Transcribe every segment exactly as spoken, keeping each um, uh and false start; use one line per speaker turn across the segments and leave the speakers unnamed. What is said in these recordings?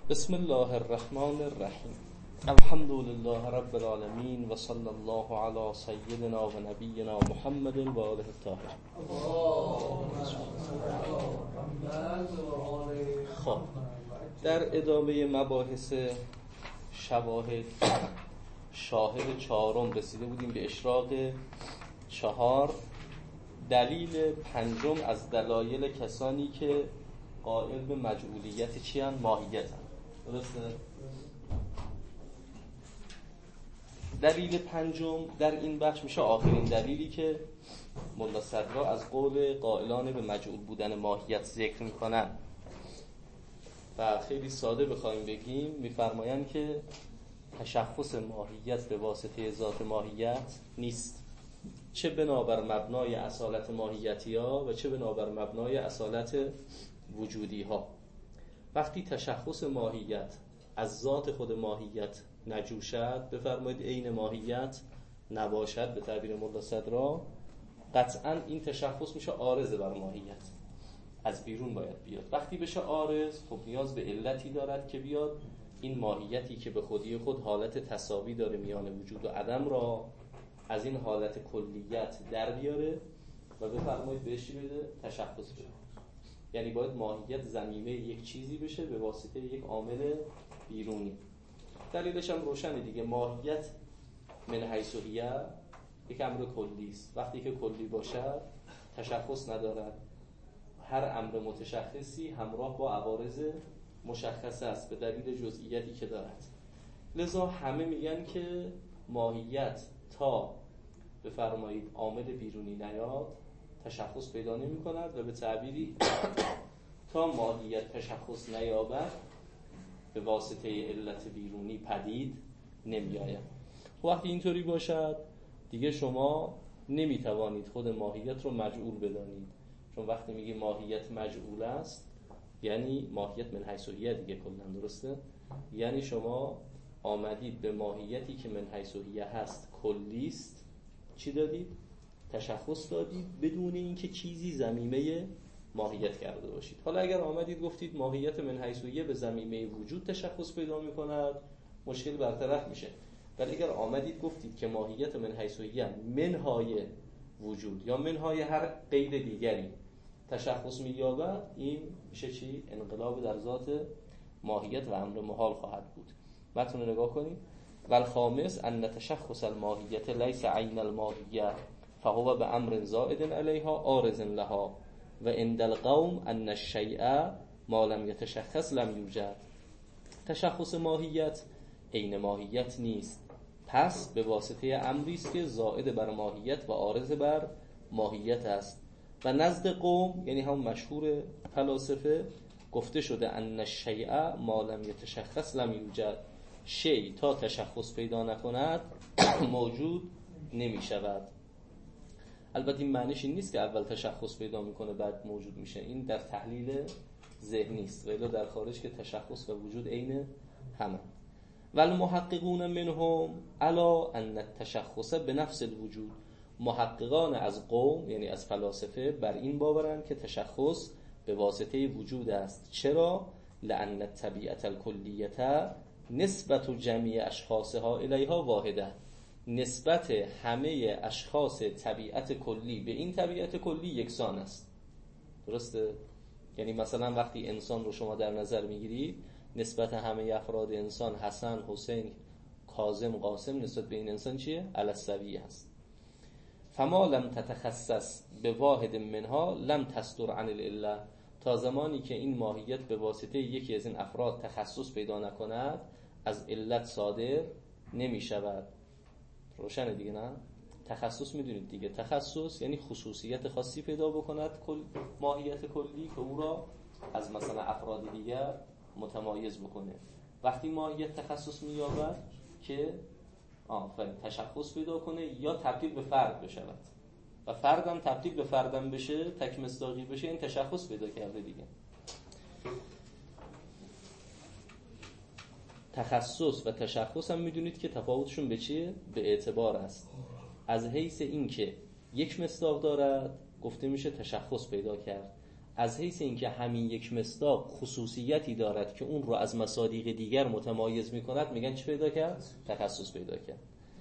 بسم الله الرحمن الرحیم. الحمد لله رب العالمین و صلی الله علی سیدنا و نبینا محمد و آله الطاهرین. خب در ادامه مباحث شواهد شاهد چهارم رسیده بودیم به اشراق چهار. دلیل پنجم از دلایل کسانی که قائل به مجعولیت چی هستند؟ ماهیت هستند. درسته؟ دلیل پنجم در این بخش میشه آخرین دلیلی که ملا صدرا از قول قائلان به مجعول بودن ماهیت ذکر میکنن و خیلی ساده بخوایم بگیم میفرمایند که تشخص ماهیت به واسطه ذات ماهیت نیست، چه بنابر مبنای اصالت ماهیتی ها و چه بنابر مبنای اصالت وجودی ها. وقتی تشخص ماهیت از ذات خود ماهیت نجوشد، بفرمایید عین ماهیت نباشد، به تعبیر ملا صدرا قطعا این تشخص میشه عارض بر ماهیت، از بیرون باید بیاد. وقتی بشه عارض خب نیاز به علتی دارد که بیاد این ماهیتی که به خودی خود حالت تساوی داره میان وجود و عدم را از این حالت کلیت در بیاره و بفرمایید بهش بده تشخص بده. یعنی باید ماهیت ضمیمه یک چیزی بشه به واسطه یک عامل بیرونی. دلیلش هم روشنه دیگه، ماهیت من حیث هی یک امر کلی است. وقتی که کلی باشد تشخص ندارد. هر امر متشخصی همراه با عوارض مشخصه است به دلیل جزئیاتی که دارد. لذا همه میگن که ماهیت تا بفرمایید عامل بیرونی نیاد تشخص پیدا نمی کند و به تعبیری تا ماهیت تشخص نیابد به واسطه علت بیرونی پدید نمی آید. وقتی اینطوری باشد دیگه شما نمی توانید خود ماهیت رو مجعول بدانید، چون وقتی میگی ماهیت مجعول است یعنی ماهیت من حیث هی دیگه کلا، درسته؟ یعنی شما آمدید به ماهیتی که من حیث هی هست کلی است چی دادید؟ تشخص دادید بدون اینکه چیزی ضمیمه ماهیت کرده باشید. حالا اگر آمدید گفتید ماهیت من حیث هی به ضمیمه وجود تشخص پیدا می‌کند، مشکل برطرف میشه. ولی اگر آمدید گفتید که ماهیت من حیث هی منهای وجود یا منهای هر قید دیگری تشخص می‌یابد، این میشه چی؟ انقلاب در ذات ماهیت و امر محال خواهد بود. متن رو نگاه کنید. والخامس ان تشخص الماهیت لیس عین الماهیه فهو به امر زائد علیها عارض لها و عند القوم ان الشیء ما لم یتشخص لم یوجد. تشخص ماهیت عین ماهیت نیست، پس به واسطه امری است که زائد بر ماهیت و عارض بر ماهیت است. و نزد قوم یعنی هم مشهور فلاسفه گفته شده ان الشیء ما لم یتشخص لم یوجد، شیء تا تشخص پیدا نکند موجود نمی شود. البته این معنیش این نیست که اول تشخص پیدا میکنه بعد موجود میشه، این در تحلیل ذهنی است، ولی در خارج که تشخص و وجود عین همه. والمحققون منهم الا ان التشخص بنفس الوجود، محققان از قوم یعنی از فلاسفه بر این باورند که تشخص به واسطه وجود است. چرا؟ لان الطبیعه الکلیه نسبت جمعی اشخاصها الیها واحده، نسبت همه اشخاص طبیعت کلی به این طبیعت کلی یکسان است. درسته؟ یعنی مثلا وقتی انسان رو شما در نظر میگیرید نسبت همه افراد انسان، حسن، حسین، کاظم، قاسم، نسبت به این انسان چیه؟ علی السویه است. فما لم تتخصص به واحد منها لم تصدر عن العله، تا زمانی که این ماهیت به واسطه یکی از این افراد تخصص پیدا نکند از علت صادر نمی شود. روشنه دیگه نه؟ تخصص میدونید دیگه، تخصص یعنی خصوصیت خاصی پیدا بکند کل ماهیت کلی که او را از مثلا افراد دیگر متمایز بکنه. وقتی ماهیت تخصص مییابد که آفرین تشخص پیدا کنه یا تبدیل به فرد بشود و فردم تبدیل به فردم بشه، تک مصداقی بشه، این تشخص پیدا کرده دیگه. تخصص و تشخص هم میدونید که تفاوتشون به چیه؟ به اعتبار است. از حیث این که یک مصداق دارد گفته میشه تشخص پیدا کرد، از حیث اینکه همین یک مصداق خصوصیتی دارد که اون رو از مصادیق دیگر متمایز میکند، میگن چه پیدا کرد؟ تخصص پیدا کرد.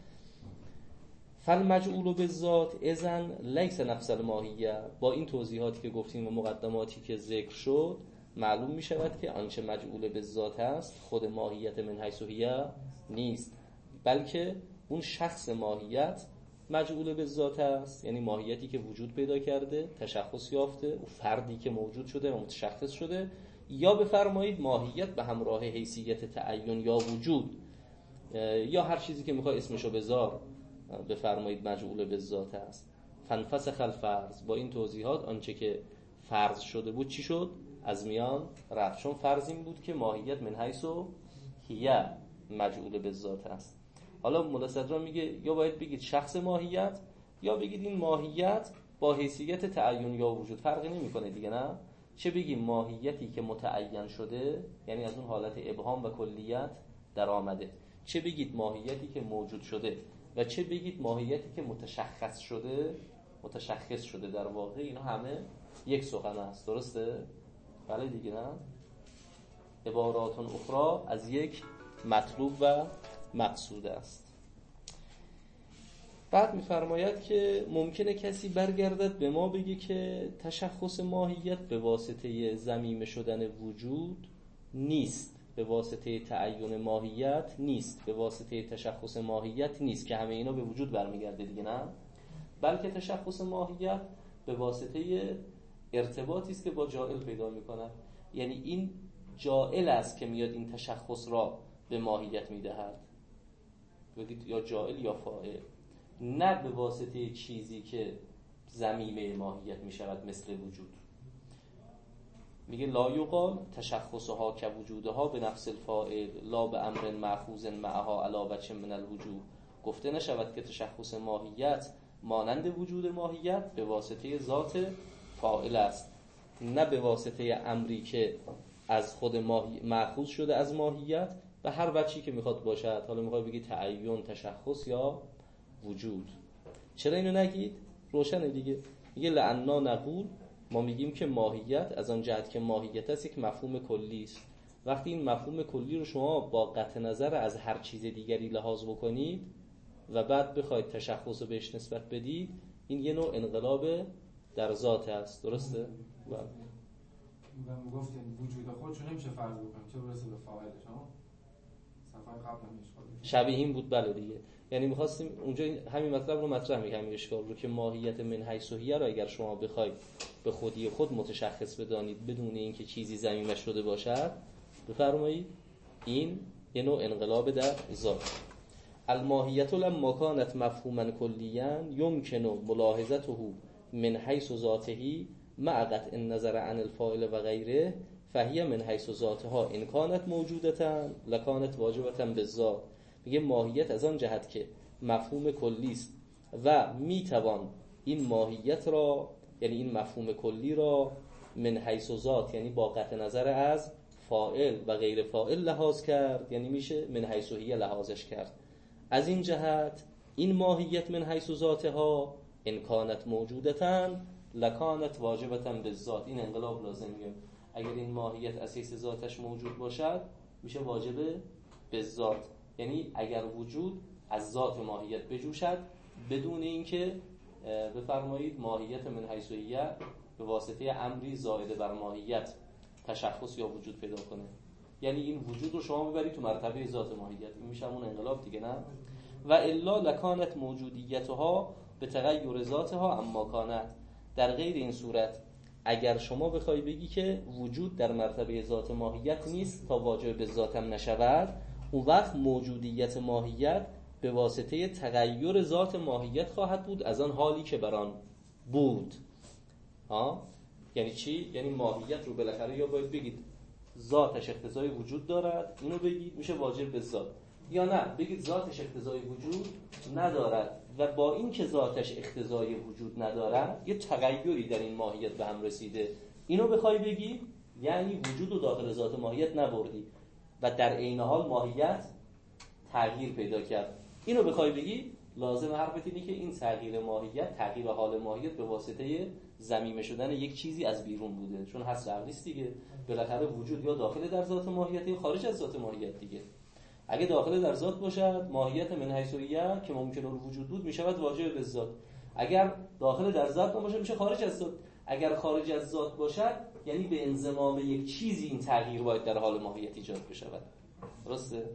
فالمجعول بالذات اذن لیس نفس الماهیه. با این توضیحاتی که گفتیم و مقدماتی که ذکر شد معلوم می شود که آنچه مجعول بالذات است خود ماهیت من حیث هیه نیست، بلکه اون شخص ماهیت مجعول بالذات است، یعنی ماهیتی که وجود پیدا کرده، تشخص یافته، اون فردی که موجود شده و متشخص شده. یا بفرمایید ماهیت به همراه حیثیت تعین یا وجود یا هر چیزی که میخوای اسمشو بذار بفرمایید مجعول بالذات است. فانفسخ الفرض. با این توضیحات آنچه که فرض شده بود چی شد؟ از میان رفت. چون فرض این بود که ماهیت من حیث هیه مجعول بالذات است. حالا ملا صدرا میگه یا باید بگید شخص ماهیت یا بگید این ماهیت با حیثیت تعین یا وجود، فرقی نمیکنه دیگه. نه چه بگیم ماهیتی که متعین شده، یعنی از اون حالت ابهام و کلیت در آمده، چه بگید ماهیتی که موجود شده و چه بگید ماهیتی که متشخص شده متشخص شده در واقع اینا همه یک سخن است. درسته؟ بله دیگه. نه عبارات اخرى از یک مطلوب و مقصود است. بعد می‌فرماید که ممکنه کسی برگردد به ما بگه که تشخص ماهیت به واسطه ضمیم شدن وجود نیست، به واسطه تعین ماهیت نیست، به واسطه تشخص ماهیت نیست، که همه اینا به وجود برمیگرده دیگه. نه بلکه تشخص ماهیت به واسطه ارتباطی است که با جائل پیدا میکنه، یعنی این جائل است که میاد این تشخص را به ماهیت میدهد، بگید یا جائل یا فاعل، نه به واسطه چیزی که ضمیمه ماهیت میشود مثل وجود. میگه لا یقال تشخصها که وجودها به نفس الفاعل لا به امر مأخوذ معها علی وجه من الوجوه. گفته نشود که تشخص ماهیت مانند وجود ماهیت به واسطه ذات فاعل است، نه به واسطه امری که از خود ماهی مأخوذ شده از ماهیت به هر وجهی که میخواد باشد. حالا میخواد بگی تعین، تشخص یا وجود. چرا اینو نگید؟ روشنه دیگه. میگه لعنا نقول، ما میگیم که ماهیت از آن جهت که ماهیت است یک مفهوم کلی است. وقتی این مفهوم کلی رو شما با قطع نظر از هر چیز دیگری لحاظ بکنید و بعد بخواید تشخص رو بهش نسبت بدید، این یه نوع انقلاب در ذات است. درسته؟ بله.
من گفتم وجود خودشو نمیشه فرض بکنیم، چه برسه به فاعلش. ها صفحه قبل هم اشکال
شبیه این بود. بله دیگه. یعنی می‌خواستیم اونجا همین مطلب رو مطرح می‌کنیم، همین اشکال رو که ماهیت من حیث هیه رو اگر شما بخواید به خودی خود متشخص بدانید بدون اینکه چیزی ضمیمه شده باشد، بفرمایید این یه نوع انقلاب در ذات. الماهیت لما كانت مفهوما کلیا يمكن ملاحظته من حیث ذاته مع قطع النظر عن الفاعل و غیره فهی من حیث ذاتها ان كانت موجودة لكانت واجبة بالذات. میگه ماهیت از آن جهت که مفهوم کلی است و میتوان این ماهیت را، یعنی این مفهوم کلی را من حیث ذات، یعنی با قطع نظر از فاعل و غیر فاعل لحاظ کرد، یعنی میشه من حیث هیه لحاظش کرد. از این جهت این ماهیت من حیث ذاتها ان كانت موجودة لکانت واجبة بالذات. این انقلاب لازم میگه اگر این ماهیت از حیث ذاتش موجود باشد میشه واجب بالذات، یعنی اگر وجود از ذات ماهیت بجوشد بدون اینکه بفرمایید ماهیت من حیث هیه به واسطه امری زائد بر ماهیت تشخص یا وجود پیدا کنه، یعنی این وجود رو شما ببرید تو مرتبه ذات ماهیت، این میشه اون انقلاب دیگه. نه و الا لکانت موجودیتها به تغییر ذاتها اما کانت. در غیر این صورت اگر شما بخوای بگی که وجود در مرتبه ذات ماهیت نیست تا واجب به ذاتم نشود، اون وقت موجودیت ماهیت به واسطه تغییر ذات ماهیت خواهد بود از آن حالی که بران بود. ها یعنی چی؟ یعنی ماهیت رو بالاخره یا باید بگید ذاتش اقتضای وجود دارد، اینو بگید میشه واجب به ذات، یا نه بگید ذاتش اقتضای وجود ندارد و با این که ذاتش اقتضای وجود ندارد یه تغییری در این ماهیت به هم رسیده، اینو بخوای بگی یعنی وجود رو داخل ذات ماهیت نبردی و در عین حال ماهیت تغییر پیدا کرد. اینو بخوای بگی لازم حرفت اینه که این تغییر ماهیت، تغییر حال ماهیت به واسطه ضمیمه شدن یک چیزی از بیرون بوده، چون هست عقلی است دیگه. بالاخره وجود یا داخل در ذات ماهیت یا خارج از ذات ماهیت دیگه. اگه داخل در ذات باشد ماهیت من حیث هیه که ممکن الوجود بود میشود واجب به ذات. اگر داخل در ذات نباشه میشه خارج از ذات. اگر خارج از ذات باشد یعنی به انضمام یک چیزی این تغییر باید در حال ماهیت ایجاد بشود. درسته؟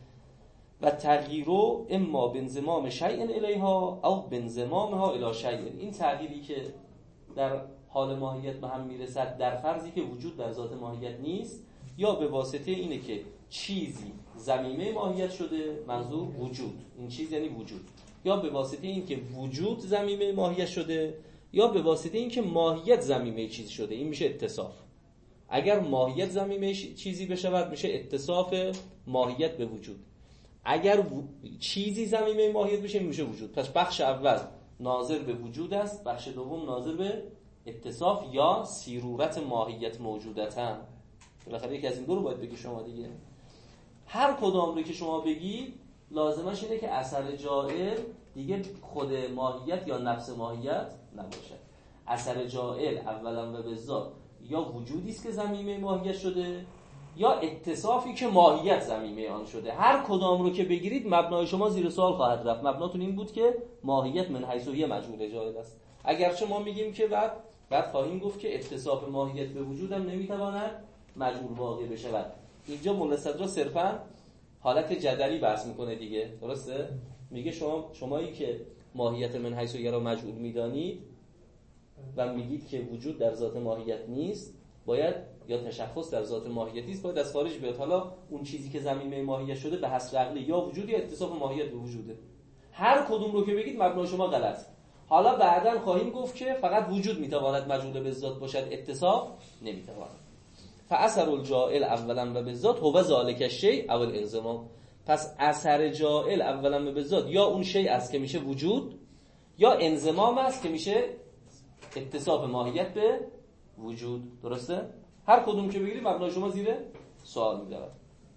و تغییرو اما بانضمام شیء الیها او بانضمامها الی شیء. این تغییری که در حال ماهیت به هم میرسد در فرضی که وجود در ذات ماهیت نیست، یا به واسطه اینه که چیزی ضمیمه ماهیت شده، منظور وجود، این چیز یعنی وجود، یا به واسطه این که وجود ضمیمه ماهیت شده، یا به واسطه این که ماهیت ضمیمه چیزی شده. این میشه اتصاف. اگر ماهیت ضمیمه چیزی بشود میشه اتصاف ماهیت به وجود. اگر و... چیزی ضمیمه ماهیت بشه میشه وجود. پس بخش اول ناظر به وجود است، بخش دوم ناظر به اتصاف یا سیرورت ماهیت موجودتن. بالاخره یکی از این دو رو باید بگی شما دیگه. هر کدام رو که شما بگید لازمش اینه که اثر جائل دیگه خود ماهیت یا نفس ماهیت نباشه. اثر جائل اولا و به ذات یا وجودی است که ضمیمه ماهیت شده، یا اتصافی که ماهیت ضمیمه آن شده. هر کدام رو که بگیرید مبنای شما زیر سوال خواهد رفت. مبناتون این بود که ماهیت من حیث هیه مجهول جائل است. اگرچه ما میگیم که بعد بعد خواهیم گفت که اتصاف ماهیت به وجود هم نمیتواند مجهول واقع بشود. اینجا مولا صدرا صرفا حالت جدلی بحث میکنه دیگه. درسته؟ میگه شما شمایی که ماهیت من حیث هیه را مجهول میدانید و میگید که وجود در ذات ماهیت نیست، باید یا تشخص در ذات ماهیتی است، باید از خارج بیاد. حالا اون چیزی که ضمیمه ماهیت شده به حصر عقلی یا وجود یا اتصاف ماهیت به وجوده. هر کدوم رو که بگید مبنای شما غلط. حالا بعداً خواهیم گفت که فقط وجود میتواند مجهول به ذات باشد، اتصاف نمیتواند. فاثر الجائل اولا و به ذات هو ذالک الشیء او الانضمام. پس اثر جائل اولا و به ذات یا اون شیء است که میشه وجود، یا انضمام است که میشه اتصاف ماهیت به وجود. درسته؟ هر کدوم که بگیرید مبنای شما زیر سوال می‌دارد.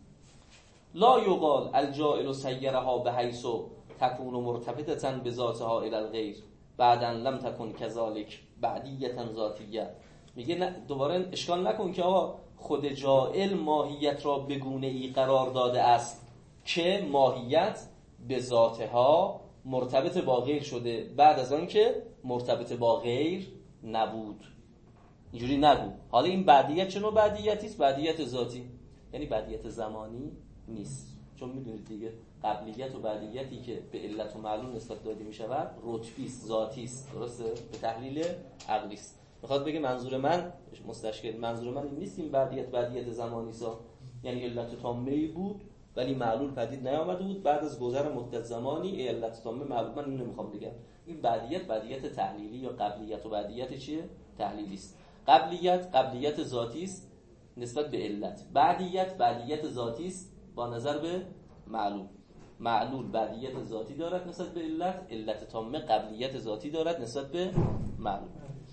لا یقال الجائل سیرها بحیث تکون مرتبطه بذاتها الی الغیر بعدن لم تکن کذالک بعدیه ذاتیه. میگه دوباره اشکال نکن که آقا خود جائل ماهیت را به گونه‌ای قرار داده است که ماهیت به ذاتها مرتبط با غیر شده بعد از آن که مرتبط با غیر نبود. اینجوری نگو. حالا این بعدیت چه نوع بعدیتی است؟ بعدیت ذاتی، یعنی بعدیت زمانی نیست. چون میدونید دیگه قبلیت و بعدیتی که به علت و معلول نسبت داده میشود رتبی است، ذاتی است. درسته؟ به تحلیل عقلی است. میخواد بگه منظور من مستشکل منظور من این نیست این بعدیت بعدیت زمانی است، یعنی علت تامه بود ولی معلول پدید نیامده بود، بعد از گذر مدت زمانی علت تامه معلول. من اینو نمیخوام بگم. این بعدیت بعدیت تحلیلی یا قبلیت و بعدیت چیه؟ تحلیلی است. قبلیت قبلیت ذاتی است نسبت به علت. بعدیت بعدیت ذاتی است با نظر به معلول. معلول بعدیت ذاتی دارد نسبت به علت، علت تامه قبلیت ذاتی دارد نسبت به معلول.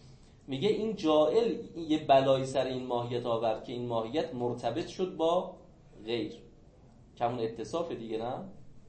میگه این جائل یه بلایی سر این ماهیت آورد که این ماهیت مرتبط شد با غیر، که همون اتصاف دیگه. نه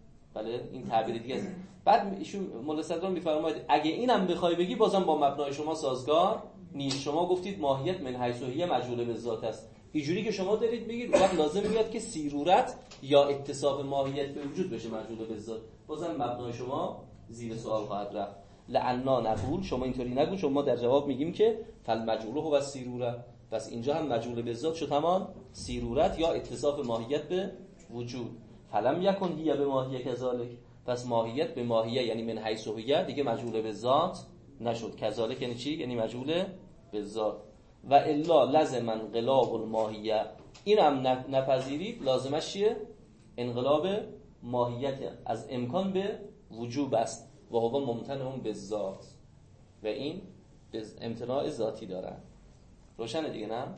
بله، این تعبیر دیگه است. بعد ایشون مولا صدرا میفرماید اگه اینم بخوای بگی بازم با مبنای شما سازگار نیست. شما گفتید ماهیت من حیث هیه مجهول به ذات است. اینجوری که شما دارید بگید وقت لازم میاد که سیرورت یا اتصاف ماهیت به وجود بشه مجهول به ذات. بازم مبنای شما زیر سوال خواهد رفت. لعنا نقول، شما اینطوری نگو، شما در جواب میگیم که فالمجهول هو السیروره. پس اینجا هم مجهول به ذات شد همان سیرورت یا اتصاف ماهیت به وجود. فلم یکن هیه به ماهیه کذالک. پس ماهیت به ماهیه یعنی من حیث هیه دیگه مجهول به ذات نشد. کذالک یعنی چی؟ یعنی مجهول به ذات. و الا لازم انقلاب الماهیه. این هم نپذیرید لازمش چیه؟ انقلاب ماهیت از امکان به وجوب است و هو ممتنع به ذات و این امتناع ذاتی دارن. روشنه دیگه نه؟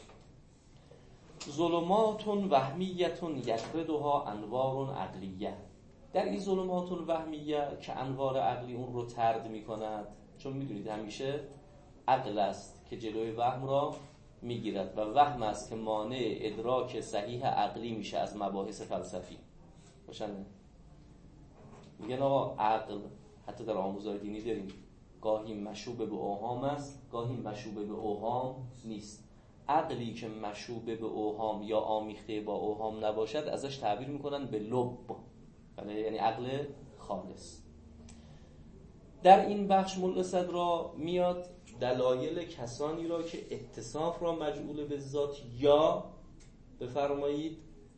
ظلمات وهمیه یطردها انوار عقلیه. در این ظلمات وهمیه که انوار عقلی اون رو طرد میکند، چون میدونید همیشه عقل است که جلوی وهم را میگیرد و وهم است که مانع ادراک صحیح عقلی میشه از مباحث فلسفی. روشنه؟ میگن آقا عقل، حتی در آموزهای دینی داریم، گاهی مشوب به اوهام است، گاهی مشوب به اوهام نیست. عقلی که مشوب به اوهام یا آمیخته با اوهام نباشد ازش تعبیر میکنن به لب، یعنی عقل خالص. در این بخش ملا صدرا میاد دلایل کسانی را که اتصاف را مجعول به ذات یا بفرمایید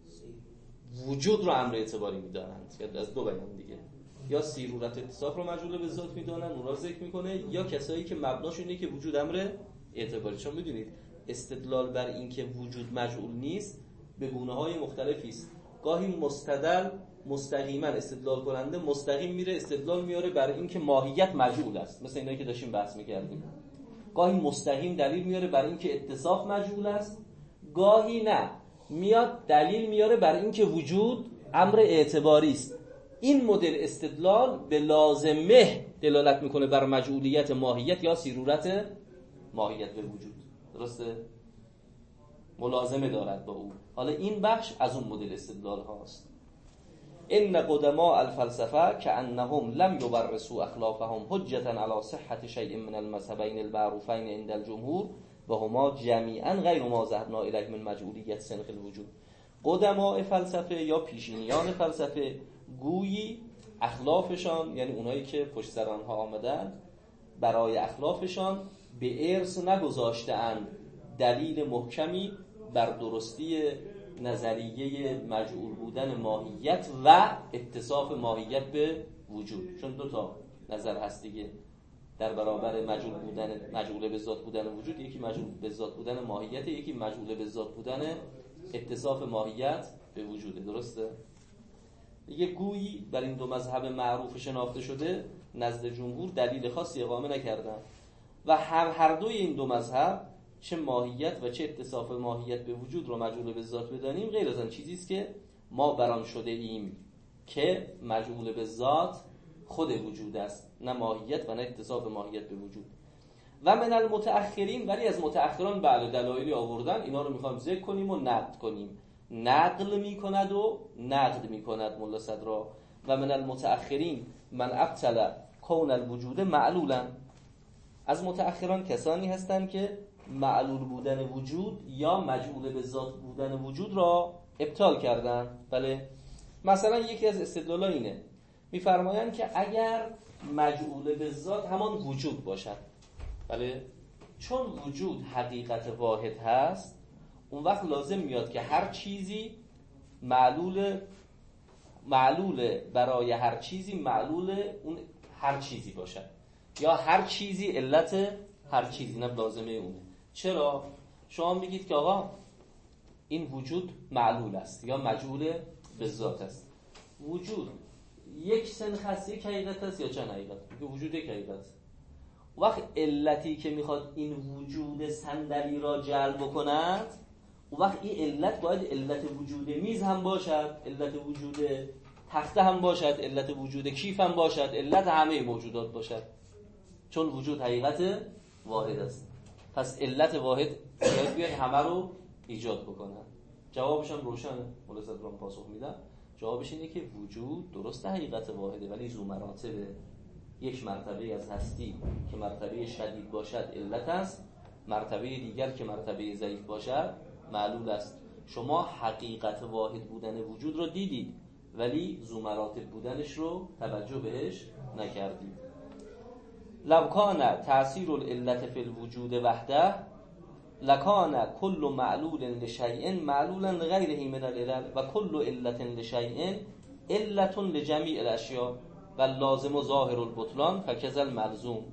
وجود را امر اعتباری میدانند، یا از دو بیان دیگه، یا سیرورت اتصاف را مجعول به ذات میدانند، اون را ذکر میکنه، یا کسایی که مبناشون اینه که وجود امر اعتباری. چون میدونید استدلال بر این که وجود مجعول نیست به گونه های مختلفی است. گاهی مستدل مستقیما استدلال کننده مستقیم میره استدلال میاره برای اینکه ماهیت مجعول است، مثل اینایی که داشتیم بحث میکردیم. گاهی مستقیم دلیل میاره برای اینکه اتصاف مجعول است، گاهی نه میاد دلیل میاره برای اینکه وجود امر اعتباری است. این مدل استدلال به لازمه دلالت میکنه بر مجعولیت ماهیت یا سیرورت ماهیت به وجود. درسته؟ ملازمه دارد با او. حالا این بخش از اون مدل استدلال هاست. ان قدماء الفلسفه كأنهم لم يبرسوا اخلافهم حجة على صحة شيء من المذهبين المعروفين عند الجمهور وهما جميعا غیر ما ذهبنا الیه من مجعولیت سنخ الوجود. قدماء فلسفه یا پیشینیان فلسفه گویی اخلافشان، یعنی اونایی که پشت سر آنها آمدن، برای اخلافشان به ارث نگذاشته‌اند دلیل محکمی بر درستی نظریه مجعول بودن ماهیت و اتصاف ماهیت به وجود. چون دو تا نظر هست دیگه در برابر مجعول بودن، مجعول به ذات بودن وجود. یکی مجعول به ذات بودن ماهیت، یکی مجعول به ذات بودن اتصاف ماهیت به وجود. درسته؟ دیگه گویی بر این دو مذهب معروف شناخته شده نزد جمهور دلیل خاصی اقامه نکردن و هر هر دوی این دو مذهب چه ماهیت و چه اتصاف ماهیت به وجود رو مجعول به ذات بدانیم غیر از آن چیزی است که ما بران شده ایم که مجعول به ذات خود وجود است، نه ماهیت و نه اتصاف ماهیت به وجود. و من المتأخرین، ولی از متأخران بله دلایلی آوردن، اینا رو میخوایم ذکر کنیم و نقد کنیم. نقل میکند و نقد میکند ملا صدرا. و من المتأخرین من ابطل کون الوجود معلولا، از متأخران کسانی هستند که معلول بودن وجود یا مجعول به ذات بودن وجود را ابطال کردن. بله، مثلا یکی از استدلال‌ها اینه، میفرمایند که اگر مجعول به ذات همان وجود باشد، بله، چون وجود حقیقت واحد هست، اون وقت لازم میاد که هر چیزی معلول معلول برای هر چیزی معلول اون هر چیزی باشد، یا هر چیزی علت هر چیزی، نه لازمه اونه. چرا؟ شما میگید که آقا این وجود معلول است یا مجعول به ذات است. وجود یک سنخ است، یک حقیقت است یا چند حقیقت؟ میگه وجود یک حقیقت است. وقت علتی که میخواد این وجود صندلی را جلب کند، اون وقت این علت باید علت وجود میز هم باشد، علت وجود تخته هم باشد، علت وجود کیف هم باشد، علت همه موجودات باشد، چون وجود حقیقت واحد است. پس علت واحد باید بیاد همه رو ایجاد بکنه. جوابش هم روشنه، مولا صدرام پاسخ میدن. جوابش اینه که وجود درست حقیقت واحده، ولی ذو مراتبه. یک مرتبه از هستی که مرتبه شدید باشد علت است، مرتبه دیگر که مرتبه ضعیف باشد معلول است. شما حقیقت واحد بودن وجود رو دیدید ولی ذو مراتب بودنش رو توجه بهش نکردید. لو کان تأثیر العلت فی الوجود وحده لکان کل معلول لشیء معلولا لغیره من العلل و کل علت لشیء علت لجمیع الاشیاء و لازم ظاهر البطلان فکذا الملزوم.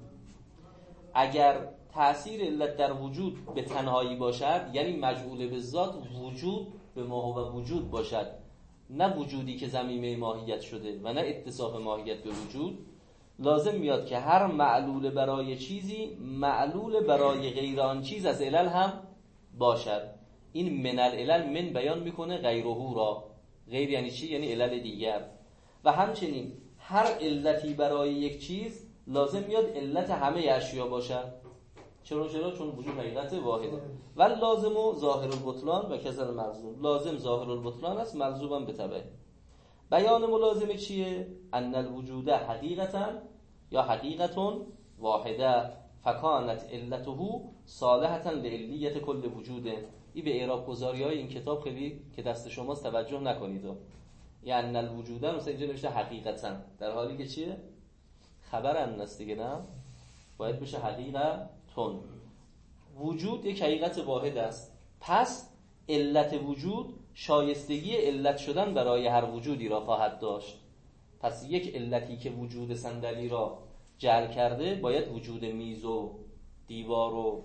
اگر تأثیر علت در وجود به تنهایی باشد، یعنی مجعول به ذات وجود به ما و وجود باشد، نه وجودی که ضمیمه ماهیت شده و نه اتصاف ماهیت به وجود، لازم میاد که هر معلول برای چیزی معلول برای غیر آن چیز از علل هم باشد. این من العلل من بیان میکنه غیره را. غیر یعنی چی؟ یعنی علل دیگر. و همچنین هر علتی برای یک چیز لازم میاد علت همه اشیا باشد. چرا چرا؟ چون وجود حقیقت واحده. و لازم و ظاهر البطلان و کذا الملزوم. لازم ظاهر البطلان است، ملزوم هم به تبع. بیان ملازمه چیه؟ ان الوجود حقیقتا یا حقیقتون واحده فکانت علته صالحه لعلیت کل وجوده. این به اعراب گذاری های این کتاب خیلی که دست شماست توجه نکنید. یعنی الوجوده مثلا اینجا نوشته حقیقتا، در حالی که چیه؟ خبر انست دیگه، نه؟ باید بشه حقیقتون. وجود یک حقیقت واحد است، پس علت وجود شایستگی علت شدن برای هر وجودی را خواهد داشت. پس یک علتی که وجود صندلی را جعل کرده باید وجود میز و دیوار و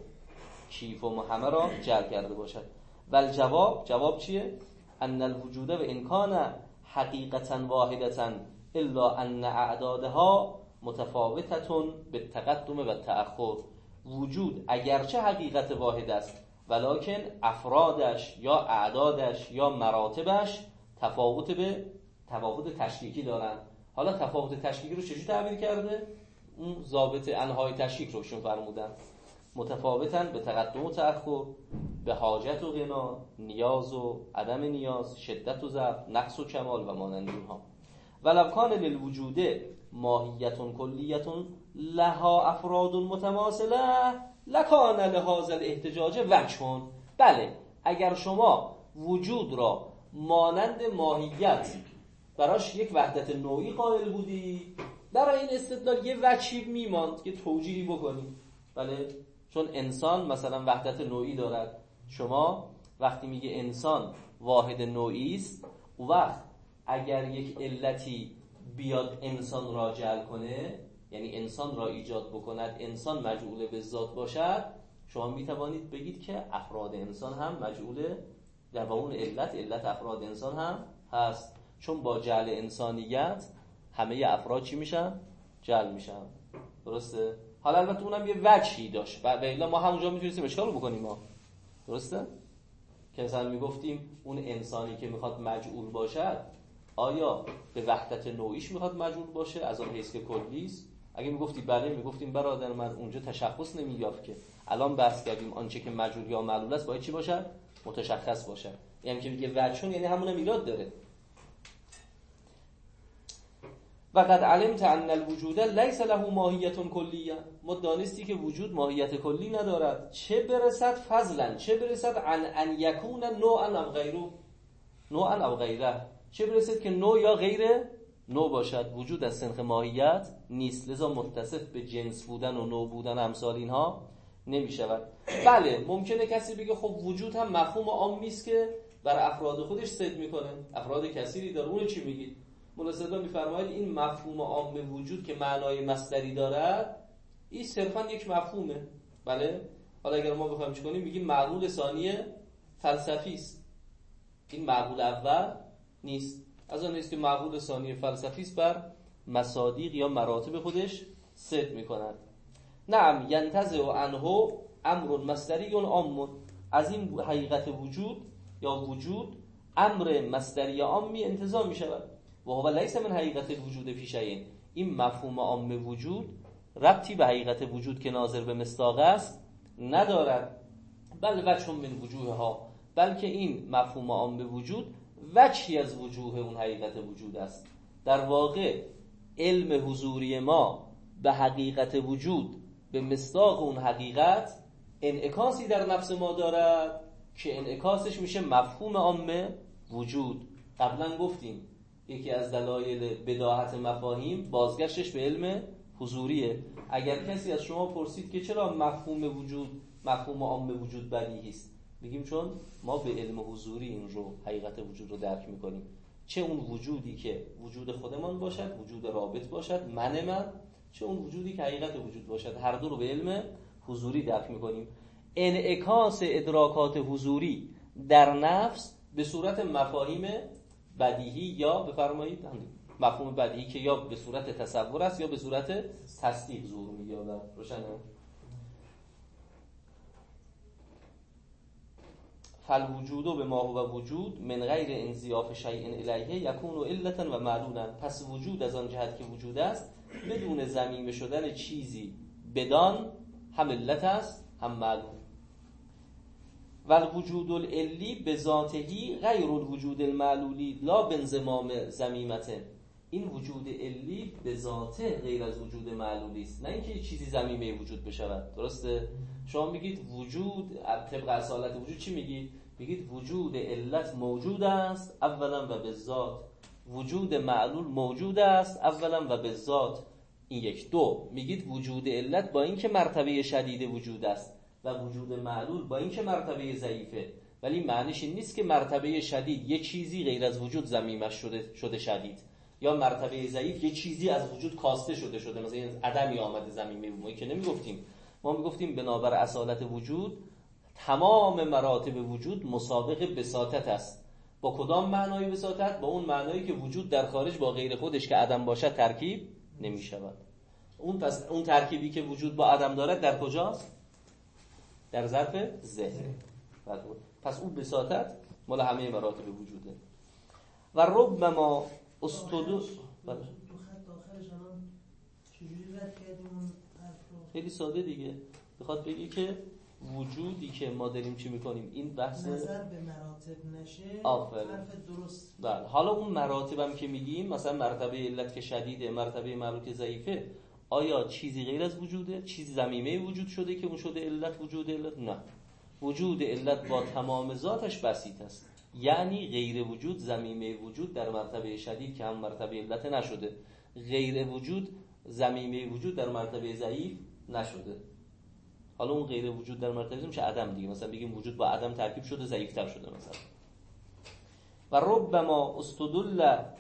کیف و همه را جعل کرده باشد. بل جواب جواب چیه؟ ان الوجود و امکان حقیقتا واحدتا الا ان اعدادها متفاوتتون به تقدم و تأخر. وجود اگرچه حقیقت واحد است ولکن افرادش یا اعدادش یا مراتبش تفاوت به تفاوت تشکیکی دارن. حالا تفاوت تشکیکی رو چجوری تعبیر کرده؟ اون ضابط انهای تشکیک روشون فرمودن. متفاوتن به تقدم و تأخر، به حاجت و غنا، نیاز و عدم نیاز، شدت و ضعف، نقص و کمال و مانند اینها. ولو کان للوجود ماهیت کلیت لها افراد متماثله لکان لهذا الاحتجاج وجه. بله، اگر شما وجود را مانند ماهیت براش یک وحدت نوعی قائل بودی، برای این استدلال یه وجهی میماند که توجیهی بکنی. بله، چون انسان مثلا وحدت نوعی دارد. شما وقتی میگه انسان واحد نوعی است، اون وقت اگر یک علتی بیاد انسان را جعل کنه، یعنی انسان را ایجاد بکند، انسان مجعول به ذات باشد، شما میتوانید بگید که افراد انسان هم مجعول در اون علت علت افراد انسان هم هست. چون با جعل انسانیت همه افراد چی میشن؟ جعل میشن. درسته؟ حالا البته اونم یه وجهی داشت و الا ما همونجا میتونستیم اشکال رو بکنیم ما. درسته؟ که مثلا میگفتیم اون انسانی که میخواد مجعول باشد آیا به وحدت نوعیش میخواد مجعول باشه از اون حیث که کلیست؟ اگه میگفتی بله، میگفتیم برادر من اونجا تشخص نمییافت که الان بحث کردیم آنچه که مجعول یا معلول است باید چی باشه؟ متشخص باشه. یعنی که میگه وجهون یعنی همون میلاد داره. و قد علمت ان الوجود لیس له ماهیت کلیه. ما دانستی که وجود ماهیت کلی ندارد، چه برسد فضلا، چه برسد عن ان یکون نوعا او غیره، نوعا او غیره، چه برسد که نوع یا غیر نوع باشد. وجود از سنخ ماهیت نیست، لذا متصف به جنس بودن و نوع بودن امثال اینها نمی شود. بله، ممکنه کسی بگه خب وجود هم مفهوم عامی است که بر افراد خودش صدق میکنه، افراد کثیری داره، اون چی میگید؟ ملاحظه می‌فرمایید این مفهوم عام وجود که معنای مصدری دارد، این صرفا یک مفهومه. بله، حالا اگر ما بخوایم چیکار کنیم میگیم معقول ثانی فلسفی است. این معقول اول نیست. از آن است که معقول ثانی فلسفی است بر مصادیق یا مراتب خودش صدق می‌کند. نعم ینتزع عنه امر مصدری عام. از این حقیقت وجود یا وجود امر مصدری عامی انتزاع می‌شود. و هو لیس من حقیقت الوجود فی شیء. این مفهوم عام وجود ربطی به حقیقت وجود که ناظر به مصداق است ندارد. بل وجه من وجوهها، بلکه این مفهوم عام وجود وجهی از وجوه اون حقیقت وجود است. در واقع علم حضوری ما به حقیقت وجود به مصداق اون حقیقت انعکاسی در نفس ما دارد که انعکاسش میشه مفهوم عام وجود. قبلا گفتیم یکی از دلایل بداهت مفاهیم بازگشتش به علم حضوریه. اگر کسی از شما پرسید که چرا مفهوم وجود مفهوم عام وجود بدیهی است، میگیم چون ما به علم حضوری این رو حقیقت وجود رو درک میکنیم. چه اون وجودی که وجود خودمان باشد، وجود رابط باشد، من من، چه اون وجودی که حقیقت وجود باشد، هر دو رو به علم حضوری درک میکنیم. انعکاس ادراکات حضوری در نفس به صورت مفاهیم بدیهی یا بفرمایید مفهوم بدیهی که یا به صورت تصور است یا به صورت تصدیق ظهور می‌یابد. روشنه؟ فالوجود به ما هو وجود من غیر انضیاف شیء الیه یکون علتا و معلولا. پس وجود از آن جهت که وجود است بدون ضمیمه شدن چیزی بدان هم علت است هم معلوم. والوجود العلی بذاتهی غیر الوجود المعلولی لا بانضمام ضمیمته. این وجود علی به ذاته غیر از وجود معلولی است، نه اینکه چیزی ضمیمه وجود بشود. درسته؟ شما میگید وجود طبق اصالت وجود چی میگید؟ میگید وجود علت موجود است اولا و به ذات، وجود معلول موجود است اولا و به ذات. این یک. دو، میگید وجود علت با اینکه مرتبه شدید وجود است و وجود معلول با اینکه مرتبه ضعیفه، ولی معنیش این نیست که مرتبه شدید یه چیزی غیر از وجود ضمیمش شده شده شدید، یا مرتبه ضعیف یه چیزی از وجود کاسته شده شده مثلا عدمی آمده ضمیمه. ما که نمیگفتیم، ما میگفتیم بنابر اصالت وجود تمام مراتب وجود مسابق بساطت است. با کدام معنای بساطت؟ با اون معنایی که وجود در خارج با غیر خودش که عدم باشد ترکیب نمی شود. اون پس اون ترکیبی که وجود با عدم دارد در کجاست؟ در ظرف ذهن. پس اون بساطت مال همه مراتب وجوده. و ربما استدل
تو خط آخرش الان چجوری رد کردیم اون حرف رو؟
خیلی ساده دیگه، بخواد بگی که وجودی که ما داریم چی میکنیم این بحث
نظر به مراتب نشه
آفرین.
حرف درست.
بله. حالا اون مراتب هم که میگیم مثلا مرتبه علت که شدیده، مرتبه معلول که ضعیفه، آیا چیزی غیر از وجوده؟ چیزی ضمیمه وجود شده که اون شده علت وجود علت؟ نه، وجود علت با تمام ذاتش بسیط است، یعنی غیر وجود ضمیمه وجود در مرتبه شدید که هم مرتبه علت نشده، غیر وجود ضمیمه وجود در مرتبه ضعیف نشده. حالا اون غیر وجود در مرتبه میشه عدم دیگه، مثلا بگیم وجود با عدم ترکیب شده ضعیف‌تر شده مثلا. و ربما استدل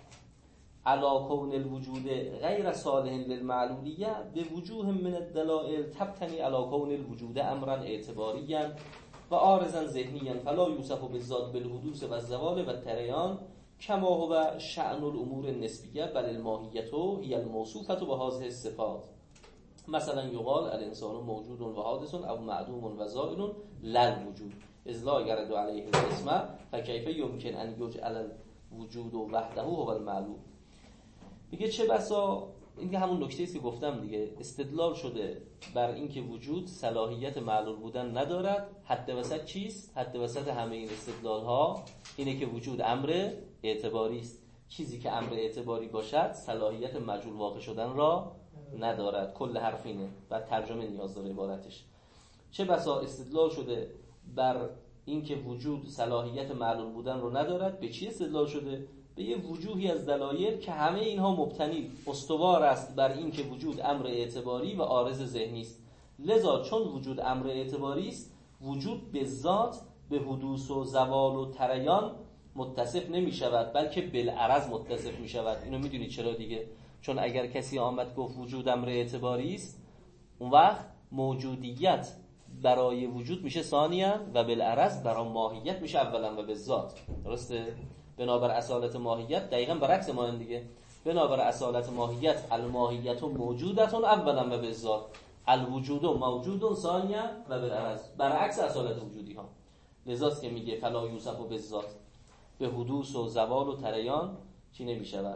علی کون الوجود غیر صالح للمعلولیه به وجوه من الدلائل تبتنی علی کون الوجود امرا اعتباریا و عارضا ذهنیا فلا یوصف بالذات بالحدوث و الزوال و التریان کما هو شأن الامور النسبیه بل الماهیه هی الموصوفه بهذه الصفات. مثلا یقال الانسان موجود و حادث او معدوم و زائل لا وجود اذ لا يرد علیه الاسم فکیف یمکن ان یجعل الوجود وحده هو المعلوم. میگه چه بسا، این که همون نکته است که گفتم دیگه، استدلال شده بر اینکه وجود صلاحیت معلول بودن ندارد. حد وسط چیست؟ حد وسط همه این استدلال ها اینه که وجود امر اعتباری است. چیزی که امر اعتباری باشد صلاحیت مجهول واقع شدن را ندارد. کل حرف اینه و ترجمه نیاز داره عبارتش. چه بسا استدلال شده بر اینکه وجود صلاحیت معلول بودن رو ندارد. به چی استدلال شده؟ به یه وجوهی از دلایل که همه اینها مبتنی استوار است بر این که وجود امر اعتباری و عارض ذهنی است. لذا چون وجود امر اعتباری است، وجود به ذات به حدوث و زوال و تریان متصف نمی شود، بلکه بالعرض متصف می شود. اینو میدونید چرا دیگه؟ چون اگر کسی آمد گفت وجود امر اعتباری است، اون وقت موجودیت برای وجود میشه ثانیاً و بالعرض برای ماهیت میشه اولا و به ذات. درسته؟ بنابر اصالت ماهیت دقیقاً برعکس ما این دیگه. بنابر اصالت ماهیت الماهیت موجودت اولا و به ذات، الوجود موجود ثانیاً و بالعرض، برعکس اصالت وجودی ها. لذاست که میگه فلا یوصف بالذات به حدوث و زوال و تریان چی نمیشود.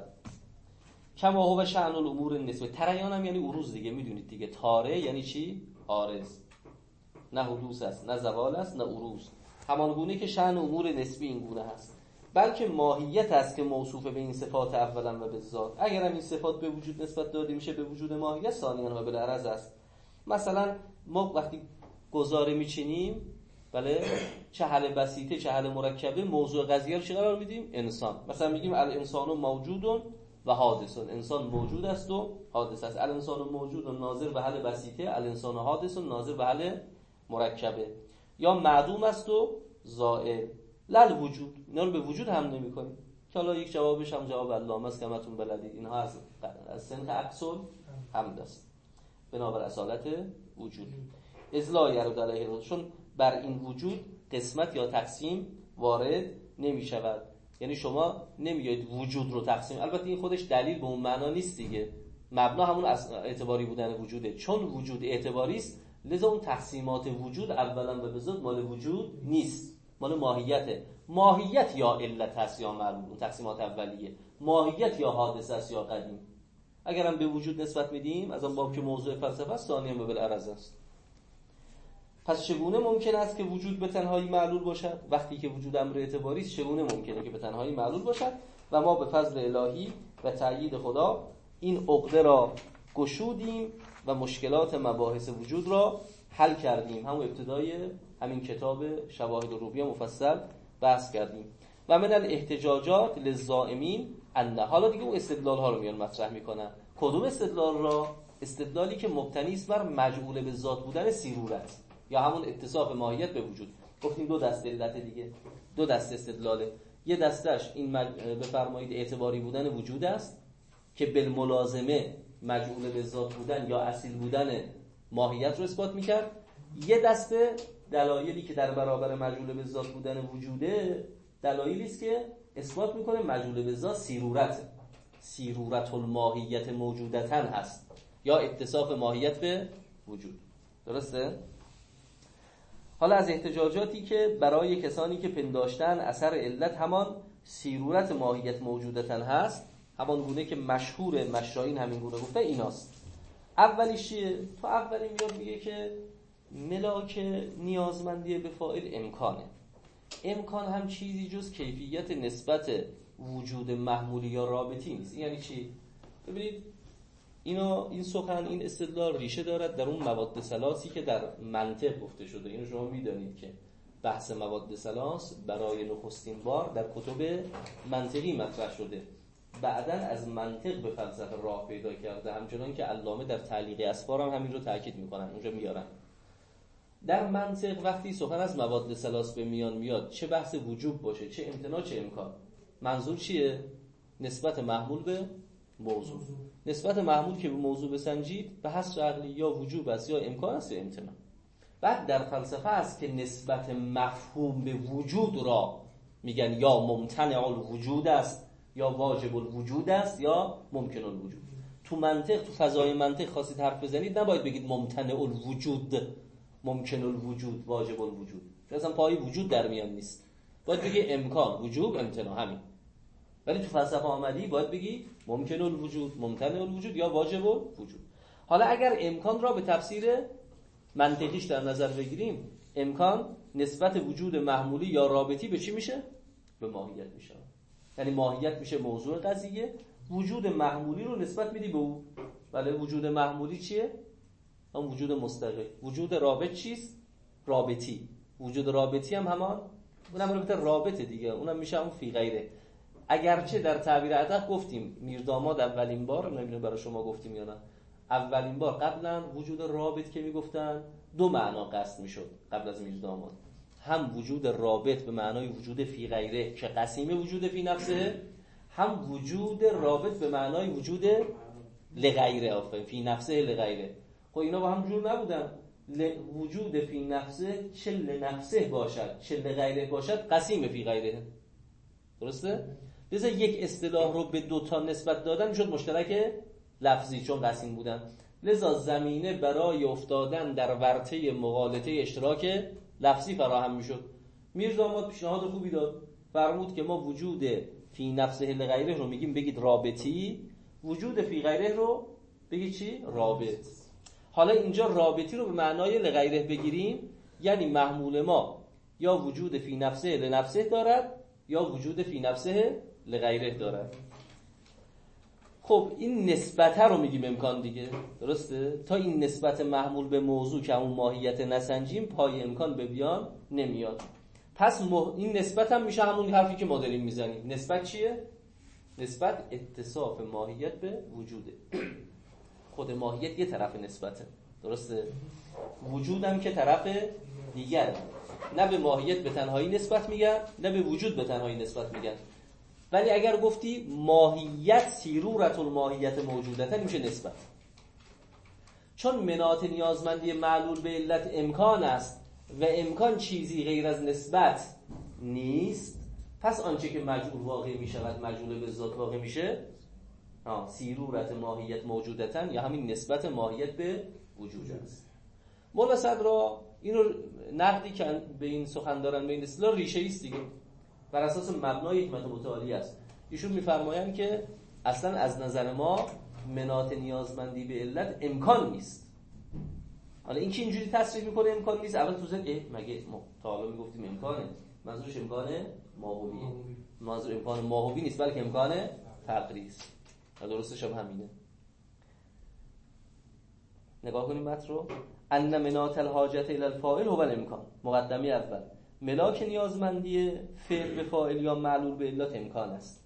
کما هو شأن الامور النسبیه. تریان هم یعنی عروض دیگه، میدونید دیگه. تاره یعنی چی؟ عارض. نه حدوث است، نه زوال است، نه عروض. همان گونه که شأن امور نسبی این گونه هست. بلکه ماهیت است که موصوف به این صفات اولا و به ذات. اگر هم این صفات به وجود نسبت داده میشه به وجود ماهیت، ثانیاً و بالعرض است. مثلا ما وقتی گزاره میچینیم، بله، چه حل بسیطه چه حل مرکبه، موضوع قضیه رو چی قرار میدیم؟ انسان. مثلا میگیم الانسان موجود و حادث. انسان موجود است و حادث است. الانسان موجود و ناظر به حل بسیطه، الانسان حادث و ناظر به حل مرکبه. یا معدوم است و زائل. لل وجود. اینا رو به وجود هم نمی کنیم که حالا یک جوابش هم جواب علامه است که همتون بلدید. اینها از از سنخ اقصل حمد است بنابر اصالت وجود. ازلا یرد علیه، چون بر این وجود قسمت یا تقسیم وارد نمی شود. یعنی شما نمیایید وجود رو تقسیم. البته این خودش دلیل به اون معنا نیست دیگه. مبنا همون اعتباری بودن وجوده. چون وجود اعتباری است، لذا اون تقسیمات وجود اولا و به ذات مال وجود نیست، مال ماهیته. ماهیت یا علت هست یا معلول، اون تقسیمات اولیه. ماهیت یا حادثه است یا قدیم. اگر هم به وجود نسبت میدیم از اون باب که موضوع فلسفه است، ثانیاً بالعرض است. پس چگونه ممکن است که وجود به تنهایی معلول باشد؟ وقتی که وجود امر اعتباری است، چگونه ممکنه که به تنهایی معلول باشد؟ و ما به فضل الهی و تأیید خدا این عقده را گشودیم و مشکلات مباحث وجود را حل کردیم. همون ابتدای همین کتاب شواهد الروحیه مفصل بحث کردیم. و من الاحتجاجات للزائمین ان، حالا دیگه اون استدلال ها رو میان مطرح میکنن. کدوم استدلال را؟ استدلالی که مبتنی است بر مجعول به ذات بودن سیرورت یا همون اتصاف ماهیت به وجود. گفتیم دو دسته علت دیگه، دو دسته استدلاله. یه دستش این مج... بفرمایید اعتباری بودن وجود است که بالملازمه مجعول به ذات بودن یا اصیل بودن ماهیت رو اثبات میکرد. یه دسته دلایلی که در برابر مجعول به ذات بودن وجوده، دلایلی است که اثبات میکنه مجعول به ذات سیرورت سیرورت الماهیت موجودتن هست یا اتصاف ماهیت به وجود. درسته؟ حالا از احتجاجاتی که برای کسانی که پنداشتن اثر علت همان سیرورت ماهیت موجودتن هست، همان گونه که مشهور مشرعین همین گونه گفته، ایناست. اولیش چیه؟ تو اولی میاد میگه که ملاک نیازمندی به فاعل امکانه. امکان هم چیزی جز کیفیت نسبت وجود محمولی یا رابطی نیست. یعنی چی؟ ببینید اینا این سخن، این استدلال ریشه دارد در اون مواد ثلاثی که در منطق گفته شده. اینو شما میدانید که بحث مواد ثلاث برای نخستین بار در کتب منطقی مطرح شده، بعداً از منطق به فلسفه راه پیدا کرده. همچنان که علامه در تعلیق اسفار هم همین رو تاکید میکنن، اونجا میارن. در منطق وقتی سخن از مواد ثلاث به میان میاد، چه بحث وجوب باشه، چه امتناع، چه امکان، منظور چیه؟ نسبت محمول به موضوع. نسبت محمول که به موضوع بسنجید به حسب عقلی یا وجوب است یا امکان است یا امتناع. بعد در فلسفه است که نسبت مفهوم به وجود را میگن یا ممتنع الوجود است یا واجب الوجود است یا ممکن الوجود. تو منطق، تو فضای منطق خواستید حرف بزنید نباید بگید ممتنع الوجود، ممکن الوجود، واجب الوجود، چون اصلا پای وجود در میان نیست. باید بگی امکان، وجوب، امتناع، همین. ولی تو فلسفه آمدی باید بگی ممکن الوجود، ممتنع الوجود یا واجب الوجود. حالا اگر امکان را به تفسیر منطقیش در نظر بگیریم، امکان نسبت وجود محمولی یا رابطی به چی میشه؟ به ماهیت میشه. یعنی ماهیت میشه موضوع قضیه، وجود محمولی رو نسبت میدی به او. بله، وجود محمولی چیه؟ هم وجود مستقل. وجود رابط چیست؟ رابطی. وجود رابطی هم همان اونم البته رابطه دیگه، اونم میشه اون فی غیره. اگرچه در تعبیر ادب گفتیم میرداماد اولین بار، نمیدونم برای شما گفتیم یا نه، اولین بار قبلا وجود رابط که میگفتن دو معنا قصد میشد قبل از میرداماد. هم وجود رابط به معنای وجود فی غیره که قسیم وجود فی نفسه، هم وجود رابط به معنای وجود لغیره، آفرین، فی نفسه لغیره. خب اینا با هم جور نبودن. وجود فی نفسه چه لنفسه باشد چه لغیره باشد قسیم فی غیره. درسته؟ لذا یک اصطلاح رو به دو تا نسبت دادن میشد مشترک لفظی چون قسیم بودن. لذا زمینه برای افتادن در ورطه مغالطه اشتراک لفظی فراهم میشد. میرداماد پیشنهاد خوبی داد، فرمود که ما وجود فی نفسه لغیره رو میگیم بگید رابطی، وجود فی غیره رو بگید چی؟ رابط. حالا اینجا رابطی رو به معنای لغیره بگیریم، یعنی محمول ما یا وجود فی نفسه لنفسه دارد یا وجود فی نفسه لغیره دارد. خب این نسبت رو میگیم امکان دیگه، درسته؟ تا این نسبت محمول به موضوع که همون ماهیت نسنجیم، پای امکان به بیان نمیاد. پس مح... این نسبت هم میشه همون حرفی که ما داریم میزنیم. نسبت چیه؟ نسبت اتصاف ماهیت به وجوده. خود ماهیت یه طرف نسبته، درسته؟ وجودم که طرف دیگره. نه به ماهیت به تنهایی نسبت میگن، نه به وجود به تنهایی نسبت میگن. ولی اگر گفتی ماهیت سیرورت الماهیت موجودتن، میشه نسبت. چون مناط نیازمندی معلول به علت امکان است و امکان چیزی غیر از نسبت نیست، پس آنچه که مجعول واقع میشود مجعول به ذات واقع میشه. ها، سیرورت ماهیت موجودتن یا همین نسبت ماهیت به وجود است. مولا صدرا اینو نقدی که به این سخن دارن به این اصطلاح ریشه ایست دیگه، بر اساس مبنای حکمت متعالی است. ایشون میفرمایند که اصلا از نظر ما مناط نیازمندی به علت امکان نیست. حالا این که اینجوری تصریح میکنه امکان نیست، اول تو ذهن اه مگه ما تا حالا میگفتیم امکانه، منظورش امکان ماهویه. منظور امکان ماهوی نیست بلکه امکان فقری است. و درستش هم همینه. نگاه کنیم متن رو. ان منات الحاجت الی الفاعل هو الامکان. مقدمه اول، ملاک نیازمندی فعل به فاعل یا معلول به علت امکان است.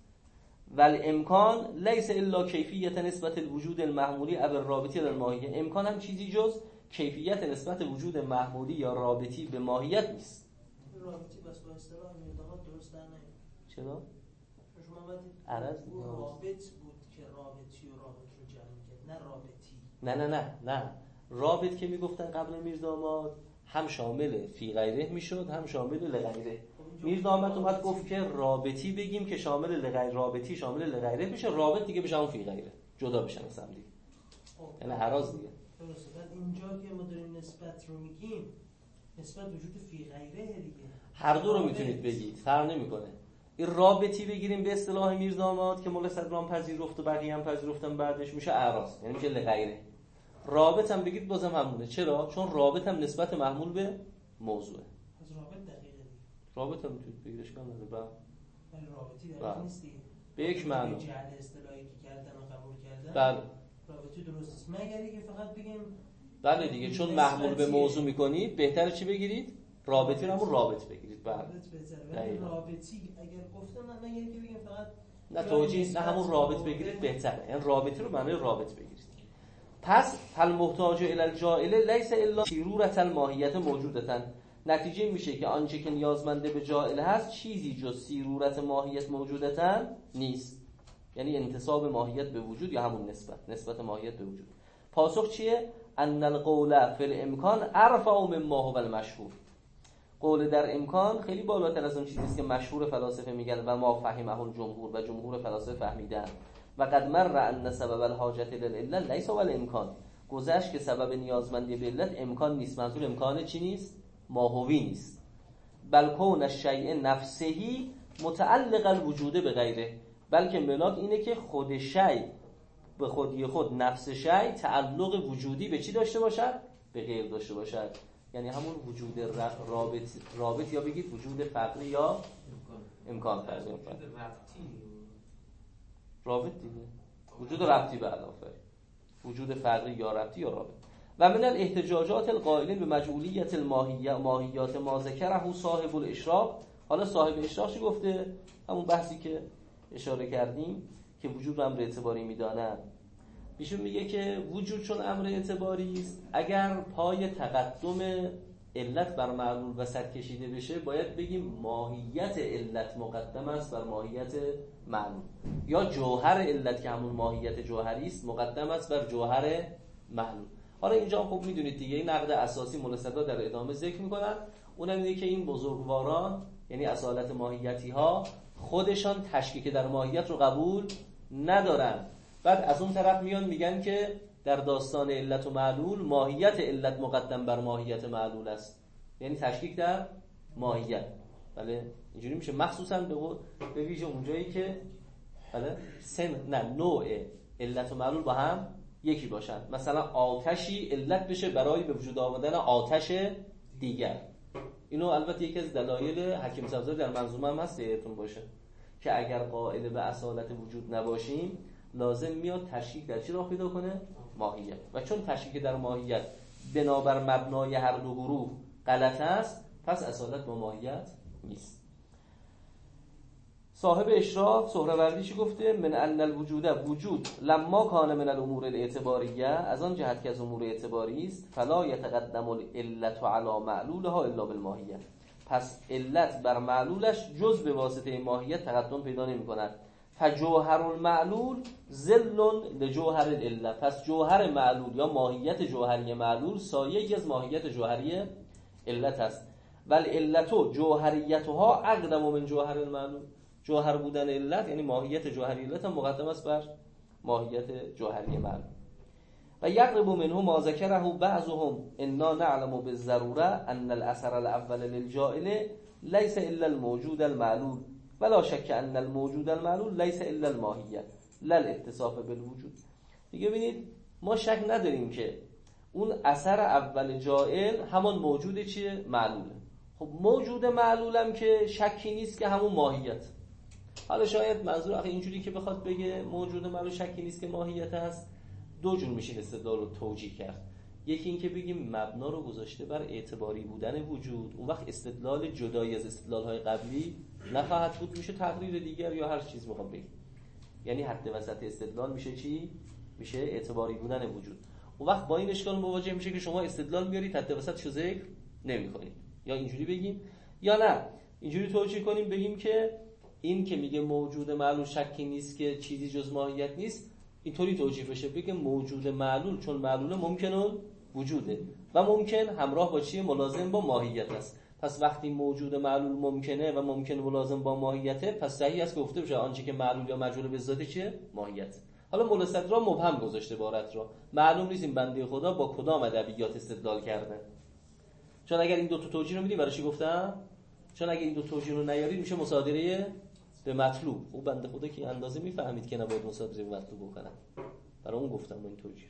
ول امکان لیس الا کیفیت نسبت الوجود المحمولی اب الرابطی الی الماهیه. امکان هم چیزی جز کیفیت نسبت وجود محمولی یا رابطی به ماهیت نیست.
رابطی بس با اصطلاح میرداماد درست در نمیاد.
چرا؟
شما آمدید
عرض
اون رابط بود که رابطی و رابط رو جمع کرد، نه رابطی.
نه نه نه نه رابط که میگفتن قبل میرداماد هم شامل فی غیره میشد هم شامل لغیره. میرداماد اومد گفت که رابطی بگیم که شامل لغیر، رابطی شامل لغیره میشه، رابط دیگه بشه اون فی غیره، جدا بشن از هم دیگه. یعنی عراض دیگه.
درسته. بعد اینجا که ما داریم نسبت رو میگیم، نسبت وجود فی غیره دیگه.
هر دو رو میتونید بگید، فرق نمیکنه. این رابطی بگیریم به اصطلاح میرداماد که مولا صدرام پذیرفت و بقیه هم پذیرفتن بعدش میشه اعراض، یعنی میشه لغیره. رابط هم بگید بازم همونه. چرا؟ چون رابط هم نسبت محمول به موضوعه.
از رابط دقیقه دیگه.
رابط هم میتونید بگید، اشکال نداره. با
ولی رابطی دقیق نیست دیگه.
به یک معنی
جعل اصطلاحی که کردن و قبول کردن.
بله.
رابطی درست است. مگر اینکه فقط بگیم
بله دیگه، چون محمول به موضوع میکنید بهتره چی بگیرید؟ رابطی رو همون رابط بگیرید. بله.
ولی رابطی اگر گفتم من مگر اینکه بگیم فقط
نه توجیه، نه همون رابط بگیرید بهتره. یعنی رابطی رو معنی رابط بگیرید. پس فالمحتاج الی الجاعل لیس الا سیرورة الماهیت موجودتن. نتیجه میشه که آنچه که نیازمنده به جاعل هست چیزی جز سیرورت ماهیت موجودتن نیست. یعنی انتساب ماهیت به وجود یا همون نسبت نسبت ماهیت به وجود. پاسخ چیه؟ ان القول فی الامکان ارفع مما هو المشهور. قول در امکان خیلی بالاتر از اون چیزی است که مشهور فلاسفه میگن و ما فهمه الجمهور و جمهور فلاسفه فهمیدن. و قد مر ان سبب الحاجت للعلة لیس هو الامکان. گذشت که سبب نیازمندی به علت امکان نیست. منظور امکان چی نیست؟ ماهوی نیست. بل کون الشیء نفسهی متعلق الوجود به غیره. بلکه ملاک اینه که خود شیء به خودی خود، نفس شیء تعلق وجودی به چی داشته باشد؟ به غیر داشته باشد. یعنی همون وجود رابط رابط یا بگید وجود فقری یا امکان فرض کنید. رابط دیگه وجود ربطی به علاوه وجود فقری یا ربطی یا رابط. و من الاحتجاجات القائلین به مجعولیت الماهیه ماهیات ما ذکره صاحب الاشراق. حالا صاحب اشراق چی گفته؟ همون بحثی که اشاره کردیم که وجود رو امر اعتباری میدانن. ایشون میگه که وجود چون امر اعتباری است، اگر پای تقدم علت بر معلول وسط کشیده بشه باید بگیم ماهیت علت مقدم است بر ماهیت معلول، یا جوهر علت که همون ماهیت جوهری است مقدم است بر جوهر معلول. حالا اینجا خب میدونید دیگه این نقد اساسی ملصدا در ادامه ذکر میکنن. اونم اینه که این بزرگواران یعنی اصالت ماهیتی ها خودشان تشکیک در ماهیت رو قبول ندارن. بعد از اون طرف میان میگن که در داستان علت و معلول ماهیت علت مقدم بر ماهیت معلول است، یعنی تشکیک در ماهیت. بله اینجوری میشه، مخصوصا به به ویژه اونجایی که بله سن نه نوع علت و معلول با هم یکی باشن. مثلا آتشی علت بشه برای به وجود آمدن آتش دیگر. اینو البته یکی از دلایل حکیم سبزاری در منظومه هم هست یادتون باشه که اگر قائل به اصالت وجود نباشیم لازم میاد تشکیک در چی راه پیدا کنه؟ ماهیت. و چون تشکیک در ماهیت بنابر مبنای هر دو گروه غلط است، پس اصالت با ماهیت نیست. صاحب اشراف سهروردی چی گفته؟ من ان الوجود وجود لما کان من الامور الاعتباریه، از آن جهت که از امور اعتباری است، فلا یتقدم العلت علی معلولها الا بالماهیه. پس علت بر معلولش جز به واسطه ماهیت تقدم پیدا نمی‌کند. فجوهر المعلول ظل لجوهر العلت. پس جوهر معلول یا ماهیت جوهری معلول سایه‌ای از ماهیت جوهری علت است. ولی علتو جوهریتها اقدم من جوهر المعلول. جوهر بودن علت یعنی ماهیت جوهری علت هم مقدم است بر ماهیت جوهری معلول. و یقرب منه ما ذکره بعضهم انا نعلم بالضروره ان الاثر الاول للجائل ليس الا الموجود المعلول ولا شک ان الموجود المعلول ليس الا الماهیه لا الاتصاف بالوجود. دیگه ببینید ما شک نداریم که اون اثر اول جائل همان موجود چیه؟ معلوله. خب موجود معلولم که شکی نیست که همون ماهیت. حالا شاید منظور آخه اینجوری که بخواد بگه موجود معلول شکی نیست که ماهیت هست، دو جور میشه استدلال رو توجیه کرد. یکی این که بگیم مبنا رو گذاشته بر اعتباری بودن وجود، اون وقت استدلال جدایی از استدلال‌های قبلی نخواهد بود، میشه تقریر دیگر یا هر چیز بخوام بگیم. یعنی حد وسط استدلال میشه چی؟ میشه اعتباری بودن وجود. اون وقت با این اشکال مواجه میشه که شما استدلال میارید حد وسطشو ذکر نمی‌کنید. یا اینجوری بگیم یا نه اینجوری توجیه کنیم بگیم که این که میگه موجود معلول شکی نیست که چیزی جز ماهیت نیست، اینطوری توجیه بشه بگه موجود معلول چون معلول ممکنه وجوده و ممکن همراه با چیه؟ ملازم با ماهیت است. پس وقتی موجود معلول ممکنه و ممکن ملازم با ماهیته، پس صحیح است که گفته بشه آنچه که معلول یا مجهول به ذات چیه؟ ماهیت. حالا مولا صدرا مبهم گذاشته عبارت را، معلوم نیست این بنده خدا با کدام ادبیات استدلال کرده. چون اگر این دو تا توجیه رو میدی برای چی گفتم؟ چون اگر این دو توجیه رو نیارید میشه مصادره به مطلوب. او بنده خدا که اندازه میفهمید که نباید مصادره به مطلوب بکنه، برای اون گفتم این توجیه.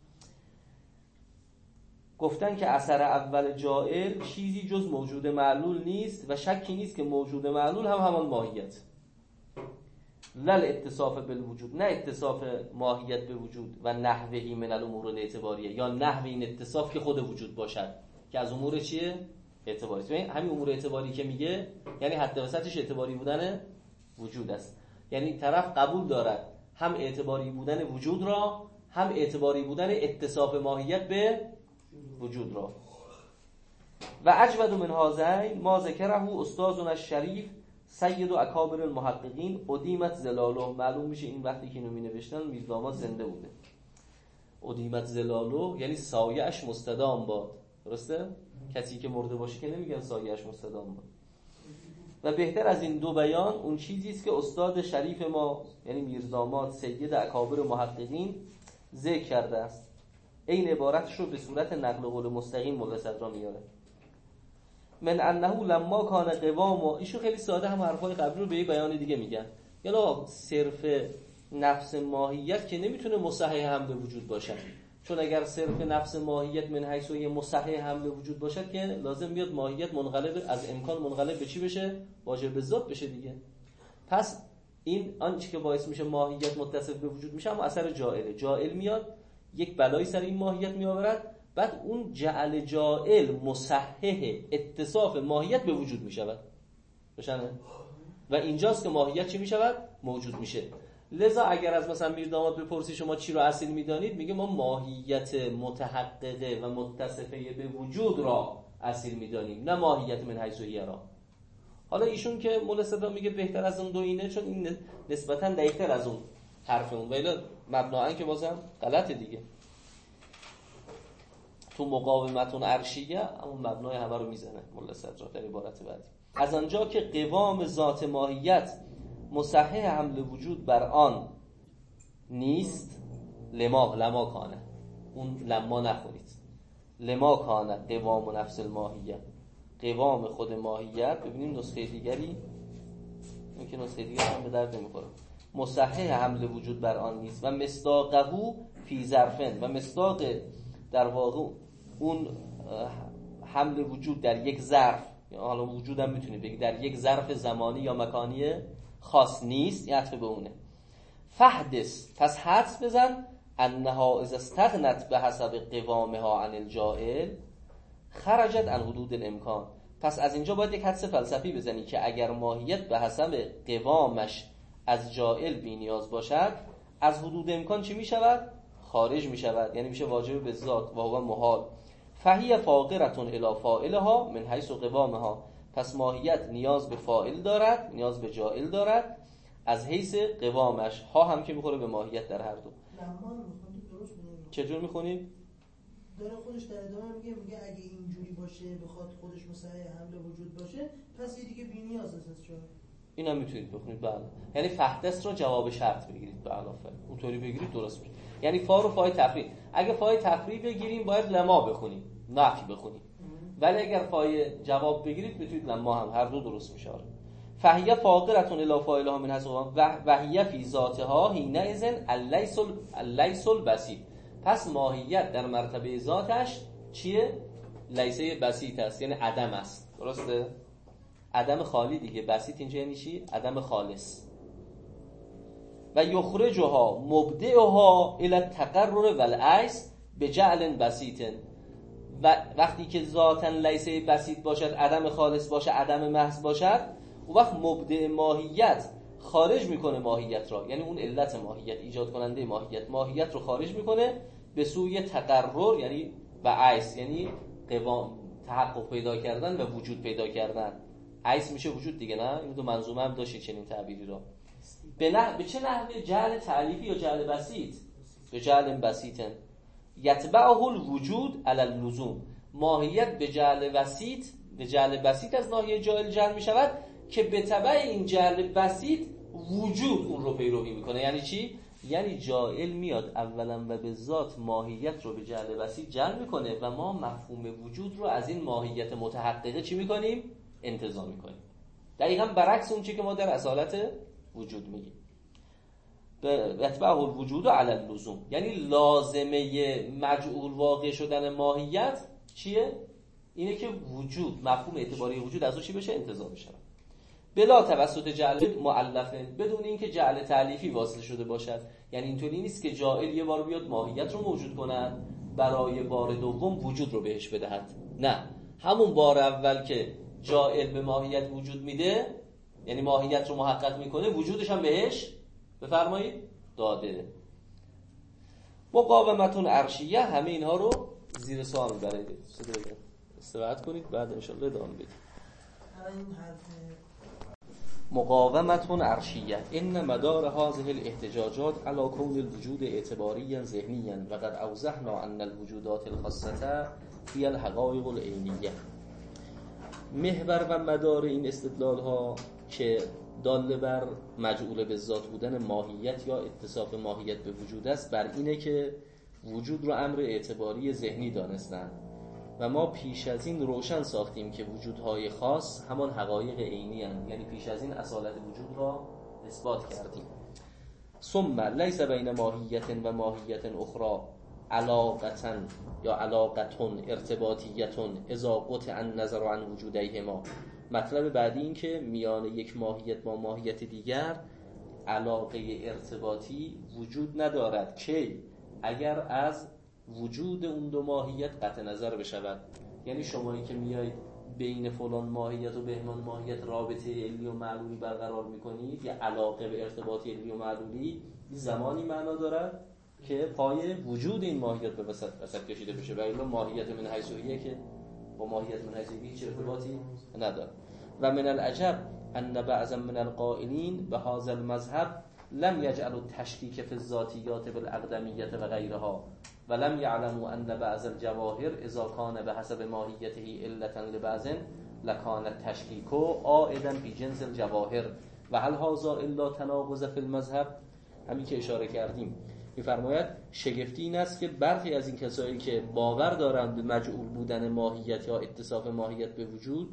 گفتن که اثر اول جائل چیزی جز موجود معلول نیست و شکی نیست که موجود معلول هم همان ماهیت. لل اتصاف بالوجود، نه اتصاف ماهیت به وجود و نحوهی من الامور الاعتباریه، یا نحوه این اتصاف که خود وجود باشد که از امور چیه؟ اعتباری. ببین همین امور اعتباری که میگه یعنی حد وسطش اعتباری بودن وجود است. یعنی طرف قبول دارد هم اعتباری بودن وجود را، هم اعتباری بودن اتصاف ماهیت به وجود را. و اجود من هذین ما ذکره استاذنا الشریف سید و اکابر المحققین ادیمت زلاله. معلوم میشه این وقتی که اینو می نوشتن میرداماد زنده بوده. ادیمت زلاله یعنی سایه‌اش مستدام باد. درسته؟ کسی که مرده باشه که نمیگن سایه‌اش مستدام باد. و بهتر از این دو بیان اون چیزی است که استاد شریف ما یعنی میرداماد سید اکابر محققین ذکر کرده است. این عبارتش رو به صورت نقل قول مستقیم مولا صدرا میاره. من انه لما کان قوام، ایشون خیلی ساده هم حرفای قبلی رو به یه بیان دیگه میگن. یعنی صرف نفس ماهیت که نمیتونه مصحح هم به وجود باشد، چون اگر صرف نفس ماهیت من حیث یه مصحح هم به وجود باشد که لازم بیاد ماهیت منقلب از امکان منقلب به چی بشه؟ واجب به ذات بشه دیگه. پس این آنچه که باعث میشه ماهیت متصف به وجود میشه اما اثر جائله. جائل میاد یک بلایی سر این ماهیت میآورد، بعد اون جعل جائل مصحح اتصاف ماهیت به وجود میشود. بشنه؟ و اینجاست که ماهیت چی میشود؟ موجود میشه. لذا اگر از مثلا میرداماد بپرسی شما چی رو اصیل میدانید، میگه ما ماهیت متحققه و متصفه به وجود را اصیل میدانیم، نه ماهیت من حیث هی را. حالا ایشون که مولا صدرا میگه بهتر از اون دو اینه، چون این نسبتا دقیق‌تر از اون حرف اون، ولی مبناً که بازم غلطه دیگه. تو مقاومتون عرشیه اون مبنای همه رو میزنه مولا صدرا در عبارت بعدی. از آنجا که قوام ذات ماهیت مصحح حمل وجود بر آن نیست، لما لما کانه، اون لما نخونید، لما کانه قوام و نفس الماهیت، قوام خود ماهیت. ببینیم نسخه دیگری، این که نسخه دیگری هم به درد نمیخوره، مصحح حمل وجود بر آن نیست و مصداقه فی ظرفن، و مصداق در واقع اون حمل وجود در یک ظرف، یا حالا وجود هم میتونید بگید در یک ظرف زمانی یا مکانی خاص نیست، این عطف به اونه. فحدث، پس حدس بزن انها اذا استغنت به حسب قوامها عن الجائل خرجت عن حدود الامکان. پس از اینجا باید یک حدس فلسفی بزنی که اگر ماهیت به حسب قوامش از جائل بی نیاز باشد، از حدود امکان چی می شود؟ خارج می شود، یعنی میشه واجب به ذات و هو محال. فهی فاقرتون الی فاعلها من حیث قوامها، پس ماهیت نیاز به فاعل دارد، نیاز به جائل دارد از حیث قوامش، ها هم که میخوره به ماهیت در هر دو.
لما میخونید درست میگید.
چجور میخونید؟
داره خودش در ادامه میگه میگه اگه اینجوری باشه بخواد خودش مصحح حمل وجود باشه پس یه دیگه بی‌نیاز است چون
این هم میتونید بخونید. بله، یعنی فحدث رو جواب شرط بگیرید به علاوه اونطوری بگیرید درست میشه. یعنی فا رو فای تفریع، اگه فای تفریع بگیریم باید لما بخونیم، نفی بخونیم، ولی اگر فای جواب بگیرید میتونید لما هم، هر دو درست میشه. فهیه فاقرتون الی فاعلها من حیث و هی فی ذاتها حینئذ الیس الیس البسیط، پس ماهیت در مرتبه ذاتش چیه؟ لیسه بسیط است، یعنی عدم است. درسته؟ عدم خالی دیگه. بسیط اینجا یعنی چی؟ عدم خالص. و یخرجها مبدعها الی التقرر والعیس بجعل بسیط. و وقتی که ذاتاً لیسه بسیط باشد، عدم خالص باشد، عدم محض باشد، اون وقت مبدع ماهیت خارج میکنه ماهیت را، یعنی اون علت ماهیت، ایجاد کننده ماهیت، ماهیت رو خارج میکنه به سوی تقرر، یعنی و عیس، یعنی قوام، تحقق پیدا کردن و وجود پیدا کردن. عیس میشه وجود دیگه، نه؟ این دو منظومه هم داشتید چنین تعبیری را. به نه به چه نحوه؟ جعل تعلیفی یا جعل بسیط؟ به جعل بسیطن یتبعه الوجود علی اللزوم. ماهیت به جعل بسیط، به جعل بسیط از ناحیه جاعل جعل میشود که به تبع این جعل بسیط وجود اون رو پیروی میکنه. یعنی چی؟ یعنی جاعل میاد اولا و به ذات ماهیت رو به جعل بسیط جعل میکنه و ما مفهوم وجود رو از این ماهیت متحققه چی میکنیم؟ انتزاع میکنیم. دقیقاً برعکس اون چی که ما در اصالت وجود میگیم. یتبعه الوجود علی اللزوم، یعنی لازمه مجعول واقع شدن ماهیت چیه؟ اینه که وجود، مفهوم اعتباری وجود از اون چی بشه؟ انتزاع بشه. بلا توسط جعل مؤلفه، بدون اینکه جعل تعلیفی واسطه شده باشد. یعنی اینطوری نیست که جاعل یه بار بیاد ماهیت رو موجود کنن برای بار دوم وجود رو بهش بدهد. نه، همون بار اول که جاعل به ماهیت وجود میده، یعنی ماهیت رو محقق میکنه، وجودش هم بهش بفرمایید داده. مقاومتون عرشیه، همه اینها رو زیر سوال میبرید. استراحت کنید بعد انشالله ادامه بدید. مقاومتون عرشیه ان مدار هذه الاحتجاجات على كون الوجود اعتباريا ذهنيا وقد اوضحنا ان الوجودات الخاصه هي الحقائق العینیه. محور و مدار این استدلال ها که دال بر مجعول به ذات بودن ماهیت یا اتصاف ماهیت به وجود است، بر اینه که وجود رو امر اعتباری ذهنی دانستن و ما پیش از این روشن ساختیم که وجودهای خاص همان حقایق عینی هستند، یعنی پیش از این اصالت وجود را اثبات کردیم. ثم لیس بین ماهیت و ماهیت اخرى علاقتن یا علاقتون ارتباطیتون اذا قطع النظر عن وجودیهما. مطلب بعدی این که میان یک ماهیت با ماهیت دیگر علاقه ارتباطی وجود ندارد که اگر از وجود اون دو ماهیت قطع نظر بشود. یعنی شمایی که میایید بین فلان ماهیت و بهمان ماهیت رابطه علی و معلولی برقرار میکنید، یا علاقه به ارتباطی علی و معلولی، این زمانی معنا دارد که پای وجود این ماهیت به وسط وسط کشیده بشه و الا ماهیت من حیثیه که با ماهیت من حیثیه هیچ ارتباطی نداره. و من العجب ان بعضا من القائلین به هذا المذهب لم يجعلوا التشکیک فی الذاتیات بالاقدمیت و غیرها و لم يعلموا ان بعض الجواهر اذا كان بحسب ماهیته علتا لبعض لكان التشکیک عائدا فی جنس الجواهر و هل هذا الا تناقض فی المذهب. همین که اشاره کردیم می‌فرماید شگفتی این است که برخی از این کسایی که باور دارند به مجعول بودن ماهیت یا اتصاف ماهیت به وجود،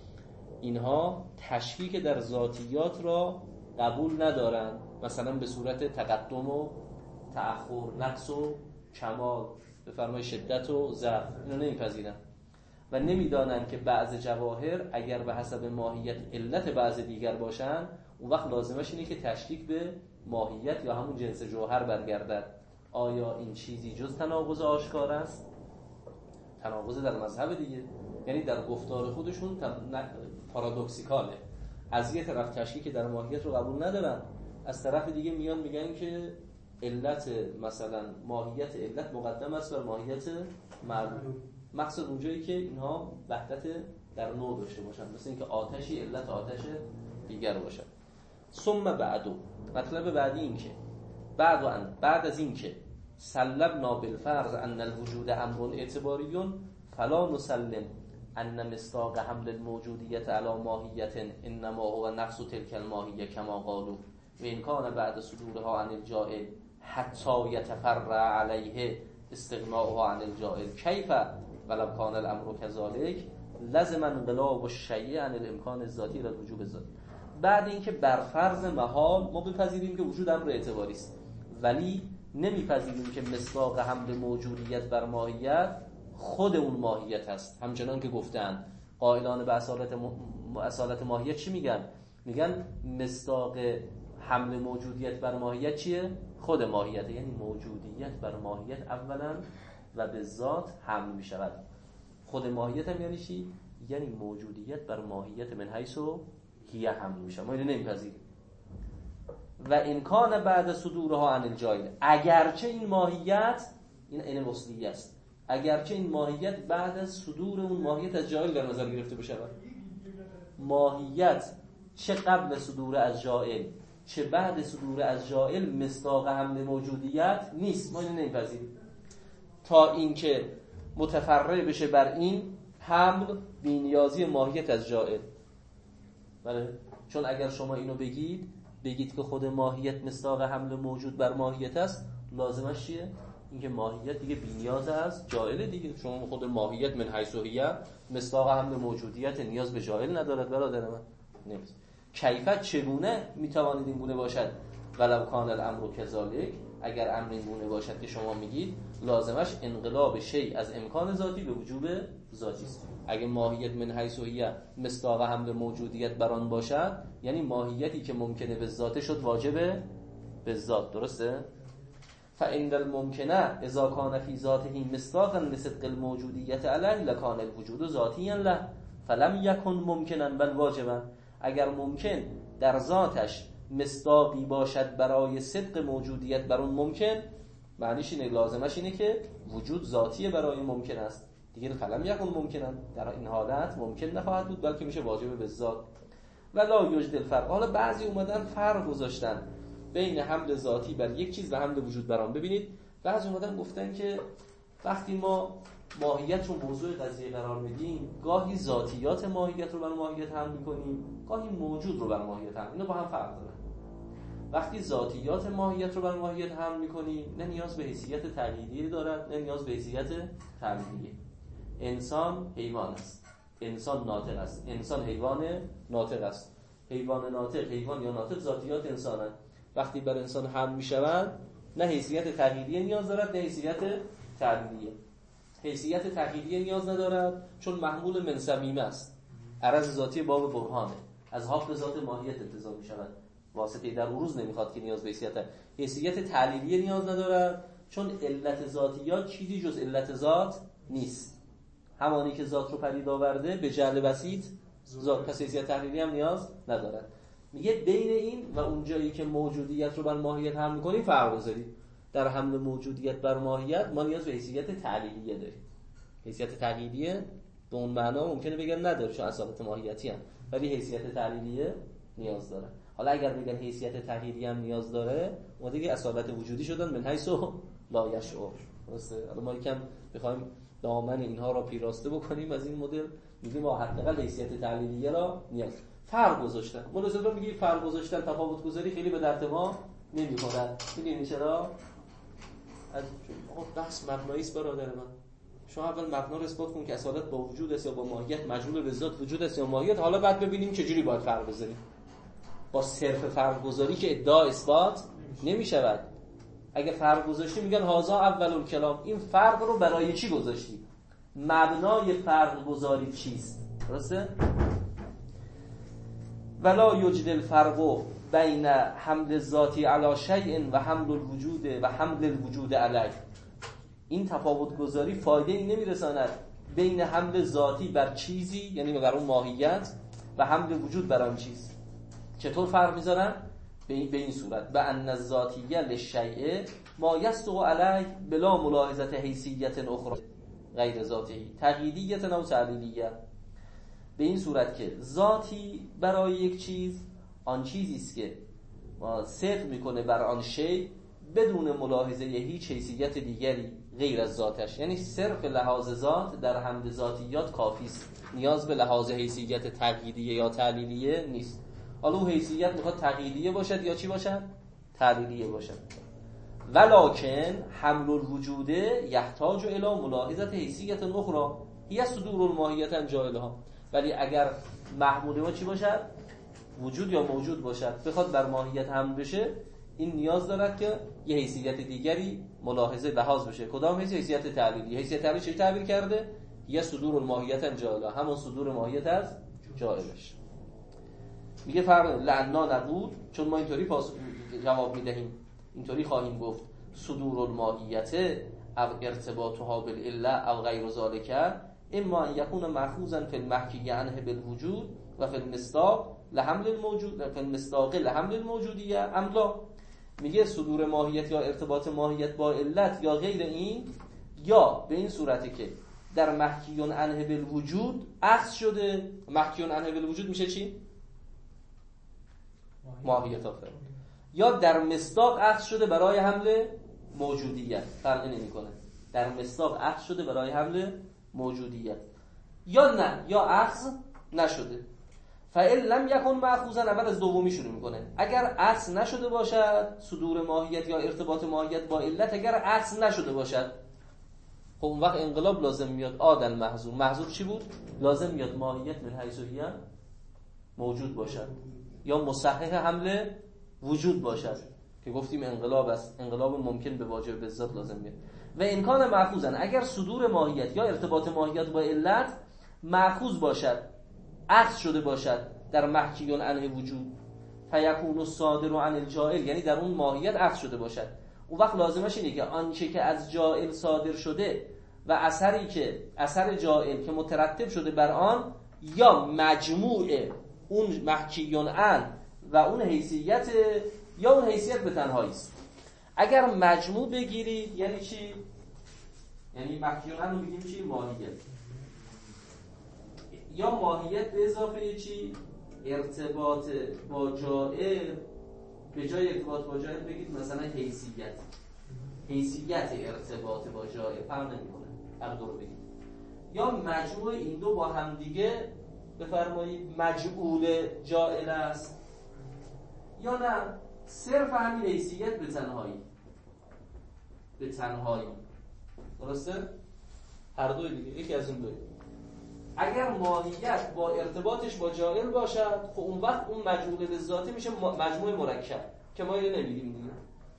اینها تشکیک در ذاتیات را قبول ندارند، مثلا به صورت تقدم و تأخر، نقص و کمال، به فرمای شدت و ضعف، اینو نمیپذیرند و نمیدانند که بعض جواهر اگر به حسب ماهیت علت بعض دیگر باشند، اون وقت لازمش اینه که تشکیک به ماهیت یا همون جنس جوهر برگردد. آیا این چیزی جز تناقض آشکار است؟ تناقض در مذهب دیگه، یعنی در گفتار خودشون پارادوکسیکاله. از یه طرف تشکیک در ماهیت رو قبول ندارن، از طرف دیگه میان میگن که علت، مثلا ماهیت علت مقدم است بر ماهیت معلوم. مقصد اونجایی که اینها وحدت در نوع داشته باشن، مثل اینکه آتشی علت آتش دیگر باشن. ثم بعدو، مطلب بعدی این که بعد و ان بعد از این که سلمنا بالفرض ان الوجود امر اعتباریون فلا نسلم ان مصداق حمل الموجودیت علی ماهیت انما هو نقص تلک الماهیه کما قالوا و ان کان بعد صدورها عن الجائل حتی یتفرع علیه استغناؤها عن الجائل کیف ولو کان الامر كذلك لازم انقلاب الشیء عن الامکان الذاتی الى الوجوب الذاتی. بعد اینکه بر فرض محال ما بپذیریم که وجود امر اعتباری است، ولی نمیپذیریم که مصداق حمل موجودیت بر ماهیت خود اون ماهیت هست. همچنان که گفتن قائلان به اصالت, م... اصالت ماهیت چی میگن؟ میگن مصداق حمل موجودیت بر ماهیت چیه؟ خود ماهیت، یعنی موجودیت بر ماهیت اولا و به ذات حمل می شود. خود ماهیت هم یعنی چی؟ یعنی موجودیت بر ماهیت من حیث هی حمل می شود. ما اینو نمیپذیریم. و امکان بعد صدورها عن الجاهل، اگرچه این ماهیت، این عین وصلیه است، اگرچه این ماهیت بعد از صدور اون ماهیت از جاهل در نظر گرفته بشه، ماهیت چه قبل صدور از جاهل چه بعد صدور از جاهل مصداق حمل موجودیت نیست. ما اینو نمیپذیریم تا اینکه متفرع بشه بر این حمل بی‌نیازی ماهیت از جاهل. بله، چون اگر شما اینو بگید بگید که خود ماهیت مصداق حمل موجود بر ماهیت است، لازمش چیه؟ اینکه ماهیت دیگه بی‌نیاز از جاهل دیگه. شما خود ماهیت من حیث هی مصداق حمل موجودیت نیاز به جاهل ندارد برادر من. نمیشه. کیفیت چگونه میتوانید این گونه باشد؟ ولو کان الامر کذالک، اگر امر این گونه باشد که شما میگید لازمش انقلاب شیء از امکان ذاتی به وجوب ذاتی است. اگه ماهیت من حیث هی مصداق حمل موجودیت بر آن باشد، یعنی ماهیتی که ممکنه به ذات شد واجبه به ذات. درسته؟ فإن الممکنه اذا کان فی ذاته مصداقا لصدق الموجودیت علیه لکان الوجود ذاتیا له فلم یکن ممکنا بل واجبا. اگر ممکن در ذاتش مصداقی باشد برای صدق موجودیت بر اون ممکن، معنیش اینه، لازمش اینه که وجود ذاتی برای ممکن است دیگه. فلم یکن ممکنا، در این حالت ممکن نخواهد بود بلکه میشه واجب به ذات. ولا یوجد الفرق. حالا بعضی اومدن فرق گذاشتن بین حمل ذاتی بر یک چیز و حمل وجود بر آن. ببینید بعضی اومدن گفتن که وقتی ما ماهیت رو موضوع قضیه قرار میدیم، گاهی ذاتیات ماهیت رو بر ماهیت حمل می‌کنیم، گاهی موجود رو بر ماهیت حمل. اینا با هم فرق دارن. وقتی ذاتیات ماهیت رو بر ماهیت حمل می‌کنیم، نه نیاز به حیثیت تقلیدی دارد، نه نیاز به حیثیت تعلیلیه. انسان حیوان است، انسان ناطق است، انسان حیوان ناطق است. حیوان ناطق، حیوان یا ناطق ذاتیات انسانن. وقتی بر انسان حمل می‌شود، نه حیثیت تقلیدی نیاز دارد، نه حیثیت تعلیلیه. حیثیت تقلیدی نیاز ندارد چون محمول من صمیمه است. عرض ذاتی باب برهانه، از حق ذات ماهیت انتزاع می شود، واسطه در عروض نمیخواد که نیاز به حیثیت. حیثیت تعلیلیه نیاز ندارد چون علت ذاتیات چیزی جز علت ذات نیست. همانی که ذات رو پدید آورده به جعل بسیط ذات، پس حیثیت تعلیلی هم نیاز ندارد. میگه بین این و اون جایی که موجودیت رو بر ماهیت حمل می‌کنیم فرق بذارید. در حمل موجودیت بر ماهیت ما نیاز به حیثیت تعلیلیه داریم. حیثیت تعلیلیه به اون معنا ممکنه بگن نداره چون اصالت ماهیتی هم، ولی حیثیت تعلیلیه نیاز داره. حالا اگر بگن حیثیت تعلیلیه هم نیاز داره، ما دیگه اصالت وجودی شدن من حیث لا یشعر. درسته؟ حالا ما یکم بخوایم دامن اینها را پیراسته بکنیم از این مدل، میگیم ما حداقل حیثیت تعلیلیه را نیاز. فرق گذاشتن. ملاحظه میگی فرق گذاشتن، تفاوت گذاری خیلی به درد ما نمی‌خوره. می‌دونید چرا؟ از بحث مبنایی است برادر من. شما اول مبنا رو اثبات کن که اصالت با وجود است یا با ماهیت، مجموع به ذات وجود است یا ماهیت. حالا بعد ببینیم چه جوری باید فرق بذاریم. با صرف فرق گذاری که ادعا اثبات نمی‌شود. اگه فرق گذاشتی میگن هازا اول الکلام، این فرق رو برای چی گذاشتی؟ مبنای فرق گذاری چیست؟ درسته؟ ولا یوجد الفرق بین حمل الذاتی علی شیء و حمل الوجود و حمل الوجود علیه. این تفاوت گذاری فایده ای نمیرساند بین حمل ذاتی بر چیزی، یعنی بر اون ماهیت، و حمل وجود بر آن چیز. چطور فرق میذارن؟ به این به این صورت: به ان الذاتیه للشیء ما یصدق علیه بلا ملاحظه حیثیت اخرى غیر ذاتی تقییدیه او تعلیلیه. به این صورت که ذاتی برای یک چیز آن چیزی است که صدق میکنه بر آن شی بدون ملاحظه هیچ حیثیت دیگری غیر از ذاتش، یعنی صرف لحاظ ذات در حمل ذاتیات کافی است، نیاز به لحاظ حیثیت تقییدیه یا تعلیلیه نیست. حالا اون حیثیت میخواد تقییدیه باشد یا چی باشد؟ تعلیلیه باشد. ولکن حمل الوجود یحتاج الی ملاحظه حیثیت اخرى هی صدور الماهیت جاهلها. ولی اگر محمول ما چی باشد؟ وجود یا موجود باشد، بخواد بر ماهیت حمل بشه، این نیاز دارد که یه حیثیت دیگری ملاحظه لحاظ بشه. کدام حیثیت؟ حیثیت تعلیلی. حیثیت تعلیلی چه تعبیر کرده؟ یه صدور الماهیت جاهلها، همون صدور ماهیت از جاهلش. میگه فرق لعنا نبود، چون ما اینطوری پاس جواب میدهیم، اینطوری خواهیم گفت صدور الماهیت او ارتباطها بالعله او غیر ذلك اما ان یکون مأخوذا فی المحکی عنه بالوجود و فی المصداق لحمل الموجود فی المصداق لحمل الموجودیه ام لا. میگه صدور ماهیت یا ارتباط ماهیت با علت یا غیر این، یا به این صورته که در محکیون عنه بالوجود اخذ شده. محکیون عنه بالوجود میشه چی؟ ماهیت آفر. یا در مصداق اخذ شده برای حمل موجودیت، فرقی نمیکنه، در مصداق اخذ شده برای حمل موجودیت، یا نه، یا اخذ نشده. فإن لم يكن مأخوذا، اول از دومی شروع میکنه. اگر اخذ نشده باشد صدور ماهیت یا ارتباط ماهیت با علت، اگر اخذ نشده باشد، خب اون وقت انقلاب لازم میاد. آدن محذور، محذور چی بود؟ لازم میاد ماهیت من حیث هی موجود باشد یا مصحح حمل وجود باشد که گفتیم انقلاب است، انقلاب ممکن به واجب به ذات لازم میاد. و امکان مأخوذا، اگر صدور ماهیت یا ارتباط ماهیت با علت مأخوذ باشد، اخذ شده باشد در محکیون عنه وجود، فیکون الصادر عن الجائل، یعنی در اون ماهیت اخذ شده باشد، اون وقت لازمش اینه که آنچه که از جائل صادر شده و اثری که اثر جائل که مترتب شده بر آن، یا مجموع اون محکیون عن و اون حیثیت، یا اون حیثیت به تنهایی است. اگر مجموع بگیرید یعنی چی؟ یعنی محکیون عن رو بگیم چی؟ ماهیت. یا ماهیت به اضافه چی؟ ارتباط با جائل، به جای ارتباط با جائل بگید مثلا حیثیت، حیثیت ارتباط با جائل، فرق نمی‌کنه، هر دو رو بگید. یا مجموع این دو با هم دیگه بفرمایید مجعول جائل است، یا نه صرف همین حیثیت به تنهایی، به تنهایی. درسته؟ هر دوی دیگه، یکی از اون دوی. اگر ماهیت با ارتباطش با جائل باشد، خب اون وقت اون مجموعه به ذاته میشه مجموعه مرکب که ما اینو نمیدیم دیگه.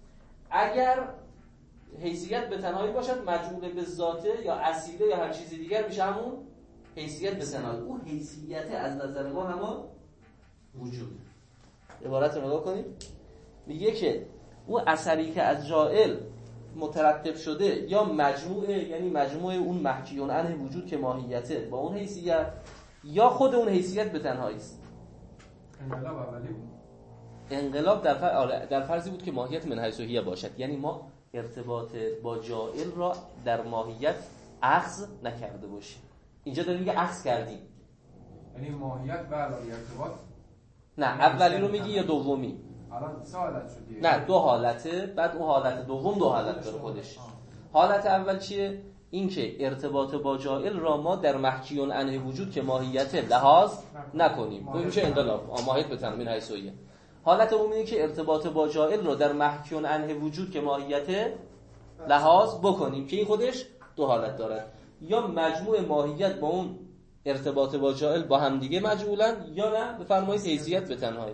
اگر حیثیت به تنهایی باشد، مجموعه به ذاته یا اصیله یا هر چیزی دیگر میشه همون حیثیت به تنهایی. اون حیثیت از نظر ما همون وجود. عبارت رو نگاه کنید، میگه که اون اثری که از جائل مترتب شده یا مجموعه، یعنی مجموعه اون محکیون عنه وجود که ماهیته با اون حیثیت، یا خود اون حیثیت به تنهایی است.
انقلاب اولی بود.
انقلاب در فر... در فرضی بود که ماهیت من حیث هی باشد، یعنی ما ارتباط با جائل را در ماهیت اخذ نکرده باشیم. اینجا داریم میگه اخذ کردیم،
یعنی ماهیت و علاوه ارتباط.
نه اولی رو میگی یا دومی؟
الان سه حالت شد.
نه دو حالته، بعد اون حالت دوم دو حالت داره خودش. حالت اول چیه؟ این که ارتباط با جائل را ما در محکیون عنه وجود که ماهیت لحاظ نکنیم، این میشه انقلاب، ماهیت به تنوین حیثیه. حالت دوم اینه که ارتباط با جائل را در محکیون عنه وجود که ماهیت لحاظ بکنیم، که این خودش دو حالت داره. یا مجموع ماهیت با اون ارتباط با جائل با هم دیگه مجعولن، یا نه بفرمایید حیثیت به تنهایی.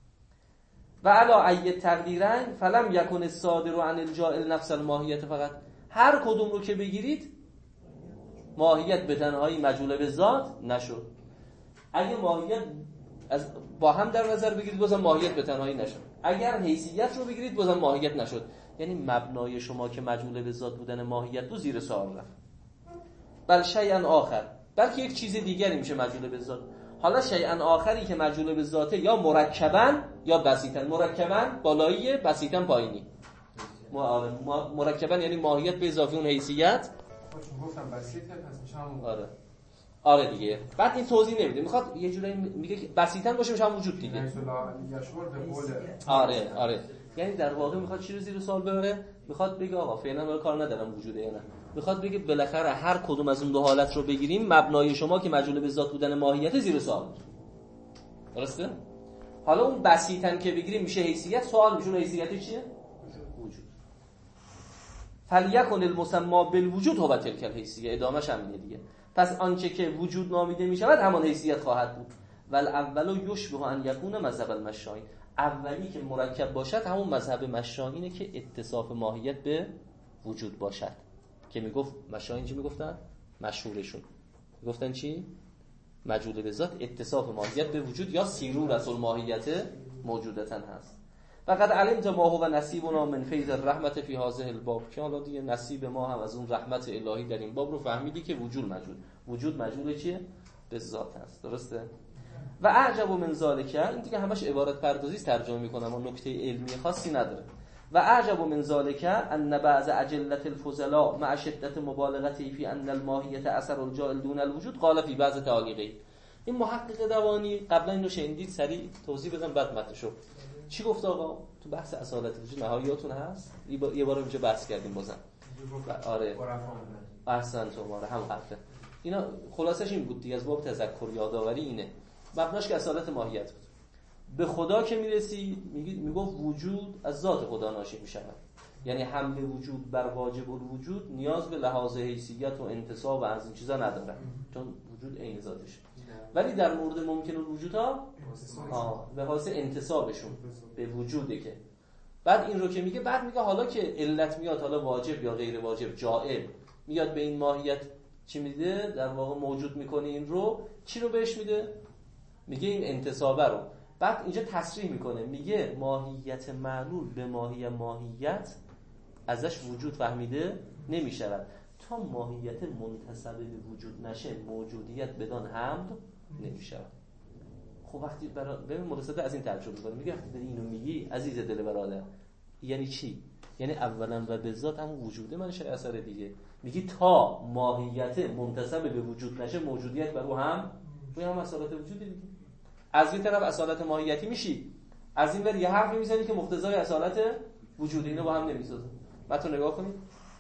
و علا ای تقدیرن فلم یکن الصادر عن الجائل نفس الماهیت، فقط هر کدوم رو که بگیرید ماهیت به تنهایی مجعول به ذات نشد. اگه ماهیت از با هم در نظر بگیرید بازم ماهیت به تنهایی نشد. اگر حیثیت رو بگیرید بازم ماهیت نشد. یعنی مبنای شما که مجعول به ذات بودن ماهیت رو زیر سوال رفت. بل شیئا آخر، بلکه یک چیز دیگری میشه مجعول به ذات. حالا شیئا آخری که مجعول به ذاته یا مرکباً یا بسیطاً. مرکباً بالایی، بسیطاً پایینی. مرکباً یعنی ماهیت به اضافه اون حیثیت.
گفتم بسیطه پس میشه همون.
آره آره دیگه. بعد این توضیح نمیده، میخواد یه جوری میگه که بسیطاً باشه میشه هم وجود دیگه. آره آره یعنی در واقع میخواد چی رو زیر سوال ببره؟ میخواد بگه آقا فعلا من کار ندارم وجوده یا نه. میخواد بگه بالاخره هر کدوم از اون دو حالت رو بگیریم مبنای شما که مجعول به ذات بودن ماهیت زیر سوال. درسته؟ حالا اون بسیطاً که بگیریم میشه حیثیت. سوال میشه اون حیثیت چیه؟ وجود. فلیکن المسمى بالوجود هو تلک الحیثیه. ادامهش همینه دیگه. پس آنچه که وجود نامیده میشود همان حیثیت خواهد بود. والاول یشبه ان یکون مذهب المشائی. اولی که مرکب باشد همون مذهب مشائی اینه که اتصاف ماهیت به وجود باشد. که میگفت مشائی چی میگفتن؟ مشهورشون میگفتن چی؟ مجعول به ذات اتصاف ماهیت به وجود یا سیرورة الماهیت موجودتن هست. فقط علمت ما هو نصیبنا من فیض الرحمت فی هذه الباب، که حالا دیگه نصیب ما هم از اون رحمت الهی در این باب رو فهمیدی که وجود مجعول وجود مجعول چیه؟ به ذات هست. درسته؟ و اعجب من ذالک، این دیگه همش عبارت پردازی ترجمه میکنم و نکته علمی خاصی نداره. و اعجب من ذالک ان بعض اجلة الفضلاء مع شدت مبالغته فی ان الماهیت اثر الجاعل دون الوجود قال فی بعض تعالیقه. این محقق دوانی قبلا اینو شنیدید، سریع توضیح بدم بعد متنشو. چی گفت آقا؟ تو بحث اصالت وجود نهاییاتون هست، یه بار اینجا بحث کردیم بازم. آره احسن تو ماره هم حرفه. اینا خلاصش این بود دیگه، از باب تذکر یادآوری اینه. مبناش که اصالت ماهیت بود. به خدا که میرسی میگفت وجود از ذات خدا ناشی میشود، یعنی حمل وجود بر واجب الوجود نیاز به لحاظ حیثیت و انتساب و از این چیزا نداره، چون وجود عین ذاتشه. ولی در مورد ممکن الوجودها آه به خاطر انتسابشون به وجوده. که بعد این رو که میگه، بعد میگه حالا که علت میاد، حالا واجب یا غیر واجب، جائل میاد به این ماهیت چی میده؟ در واقع موجود میکنه این رو. چی رو بهش میده؟ میگه این انتسابه رو. بعد اینجا تصریح میکنه، میگه ماهیت معلول به ماهی ماهیت ازش وجود فهمیده نمیشود تا ماهیت منتسبه به وجود نشه، موجودیت بدان حمل نمیشود. خب وقتی برای ببین مرتضی از این تعجب میکنه، میگه وقتی داری اینو میگی عزیز دل برادر، یعنی چی؟ یعنی اولا و به ذات هم وجوده من شه اثر دیگه. میگی تا ماهیت منتسبه به وجود نشه، موجودیت بر او هم روی هم اصالت وجود دیگه. از این طرف اصالت ماهیتی میشی، از این ور یه حرفی میزنی که مقتضای اصالت وجود، اینو با هم نمیسازه. بعد نگاه کنید،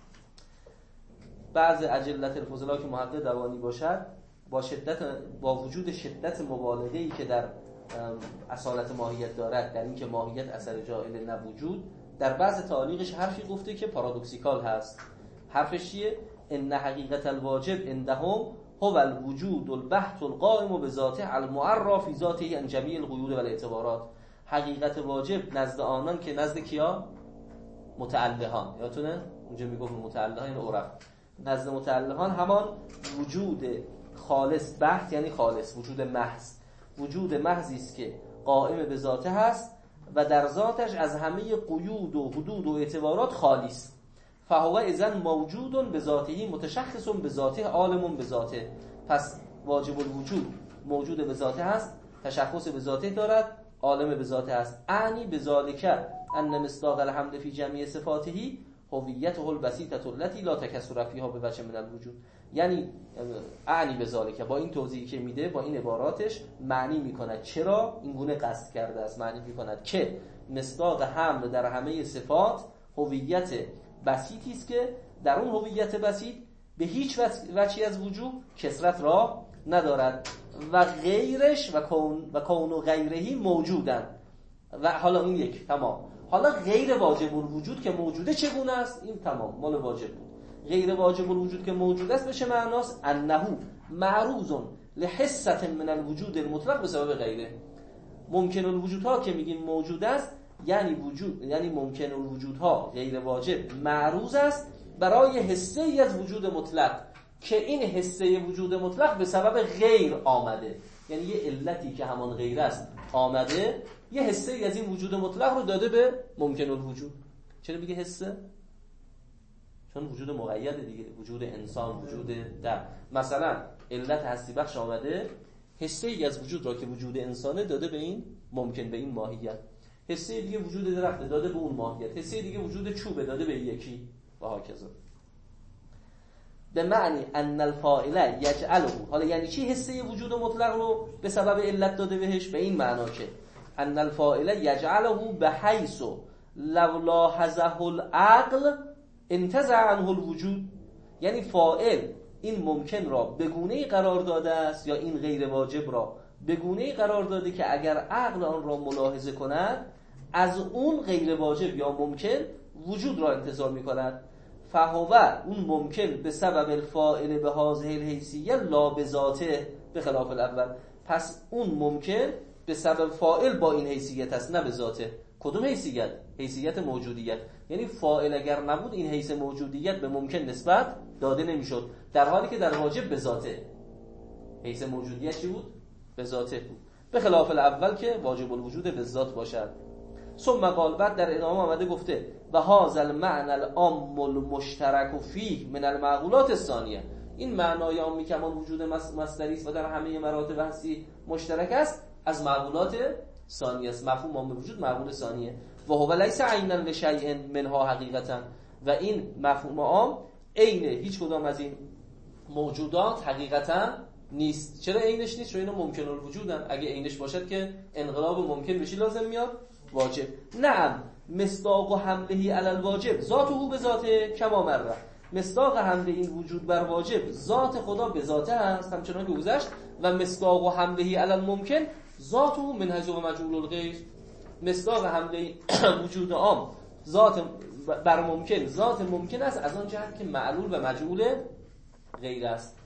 بعض اجلت الفضلا که محقق دوانی باشد با شدت با وجود شدت مبالغه ای که در اصالت ماهیت دارد، در این که ماهیت اثر جاعل نه وجود، در بعض تعالیقش حرفی گفته که پارادوکسیکال هست. حرفش چیه؟ ان حقیقت الواجب عندهم هو الوجود البحث القائم بذاته المعرف فی ذاته عن جمیع القیود و الاعتبارات. حقیقت واجب نزد آنان که نزد کیا؟ متعلهان. یادتونه اونجا میگفت متعلهان این عرف، نزد متعلهان همان وجود خالص بحث، یعنی خالص وجود محض، وجود محضی است که قائم به ذاته هست و در ذاتش از همه قیود و حدود و اعتبارات خالی است. فهو اذن موجود به ذاته متشخص به ذاته عالم به ذاته. پس واجب الوجود موجود به ذاته هست، تشخص به ذاته دارد، عالم به ذاته هست. اعنی به ذالک ان مصداق الحمد فی جمیع صفاته هویته البسیطه التي لا تکسر فیها به وجه من الوجود. یعنی اعنی به ذالک، با این توضیحی که میده، با این عباراتش معنی میکند چرا این گونه قصد کرده است. معنی میکند که مصداق حمد در همه صفات هویت بسیطی است که در اون هویت بسیط به هیچ وجهی از وجود کثرت را ندارد و غیرش و کون و کون و غیرهی موجودن. و حالا این یک تمام. حالا غیر واجب الوجود که موجوده چگونه است؟ این تمام مال واجب بود. غیر واجب الوجود که موجود است به چه معناست؟ انه معروض لحصه من الوجود المطلق به سبب غیره. ممکن الوجودها که میگیم موجود است، یعنی وجود، یعنی ممکن الوجودها غیر واجب معروض است برای حصه ای از وجود مطلق که این حصه وجود مطلق به سبب غیر آمده. یعنی یه علتی که همان غیر است آمده، یه حصه ای از این وجود مطلق رو داده به ممکن الوجود. چرا میگه حصه؟ چون وجود مقید دیگه، وجود انسان، وجود در مثلا علت هستی بخش آمده، حصه ای از وجود را که وجود انسانه داده به این ممکن، به این ماهیت. حصه دیگه وجود درخت داده به اون ماهیت، حصه دیگه وجود چوبه داده به یکی و هاکذا. به معنی ان الفاعل یجعله، حالا یعنی چی حصه وجود مطلق رو به سبب علت داده بهش؟ به این معنا که ان الفاعل یجعله بحیث لو لاحظه العقل انتزع عنه الوجود. یعنی فاعل این ممکن را به گونه‌ای قرار داده است، یا این غیر واجب را به گونه‌ای قرار داده که اگر عقل آن را ملاحظه کند از اون غیر واجب یا ممکن وجود را انتزاع می‌کند. فهو اون ممکن به سبب الفاعل به هذه الحیثیه لا به ذاته به خلاف الاول. پس اون ممکن به سبب فاعل با این حیثیت است، نه به ذاته. کدوم حیثیت؟ حیثیت موجودیت. یعنی فاعل اگر نبود این حیث موجودیت به ممکن نسبت داده نمیشد، در حالی که در واجب به ذاته. حیث موجودیت چی بود؟ به ذاته بود، به خلاف الاول که واجب الوجود به ذات باشد. ثم قال، بعد در ادامه آمده گفته و هذا المعنى العام المشترک فیه من المعقولات الثانیه، این معنای عامی که همان وجود مصدری است و در همه مراتب هستی مشترک است از معقولات ثانیه است. مفهوم عام وجود معقول ثانیه. و هو لیس عینا لشیء منها حقیقتا، و این مفهوم عام عین هیچ کدام از این موجودات حقیقتا نیست. چرا عینش نیست؟ چون اینا ممکن الوجودن. اگه عینش باشد که انقلاب ممکن بشی لازم میاد واجب. نعم مصداق و حمله علی الواجب ذاته به ذاته کما مره، مصداق حمله این وجود بر واجب ذات خدا به ذاته هست همچنان که گذشت. و مصداق و حمله علی الممکن ذاته من حیث و مجهول الغیر، مصداق حمله وجود عام ذات بر ممکن ذات ممکن است از آن جهت که معلول و مجهول غیر است.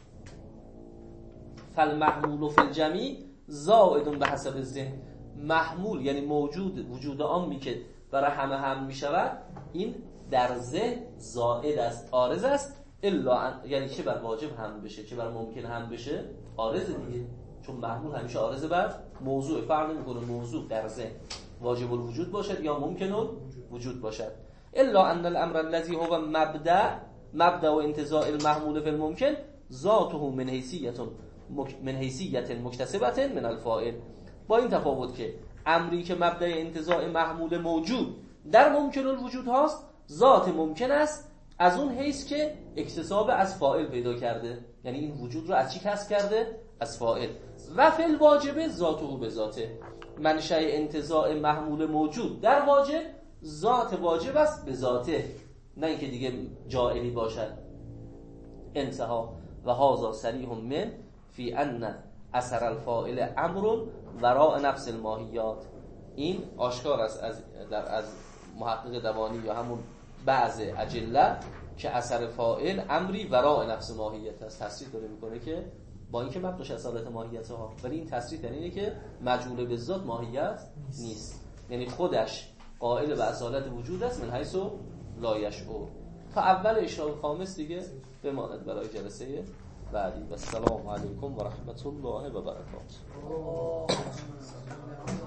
فالمحمول فی الجمیع زائد به حسب الذهن، محمول یعنی موجود وجود عامی که برای همه هم می شود این در ذهن زائد است، عارض است. الا یعنی چه بر واجب هم بشه چه بر ممکن هم بشه عارض دیگه، چون محمول همیشه عارض بر موضوع، فرق نمیکنه موضوع در ذهن واجب الوجود باشد یا ممکن الوجود باشد. الا ان الامر الذي هو مبدا مبدا و انتزاع المحمول فی الممکن ذاته من حیثیت من حیثیت مکتسبه من الفاعل، با این تفاوت که امری که مبدأ انتزاع محمول موجود در ممکن الوجود هاست ذات ممکن است از اون حیث که اکتساب از فاعل پیدا کرده، یعنی این وجود رو از چی کسب کرده؟ از فاعل. و فی الواجب ذاته به ذاته، منشأ انتزاع محمول موجود در واجب ذات واجب است به ذاته، نه اینکه دیگه جاعلی باشد. انتها. و هذا صریح من فی ان اثر الفاعل امر وراء نفس الماهیات، این آشکار است از در از محقق دوانی یا همون بعض اجله که اثر فاعل امری وراء نفس ماهیت است. تصریح داره میکنه که با اینکه مبناش اصالت ماهیت ها، ولی این تصریح در اینه که مجعول به ذات ماهیت نیست، یعنی خودش قائل به اصالت وجود است من حیث لا یشعر. تا اول اشراق خامس دیگه بماند برای جلسه بعدی. و السلام علیکم و رحمت الله و برکاته.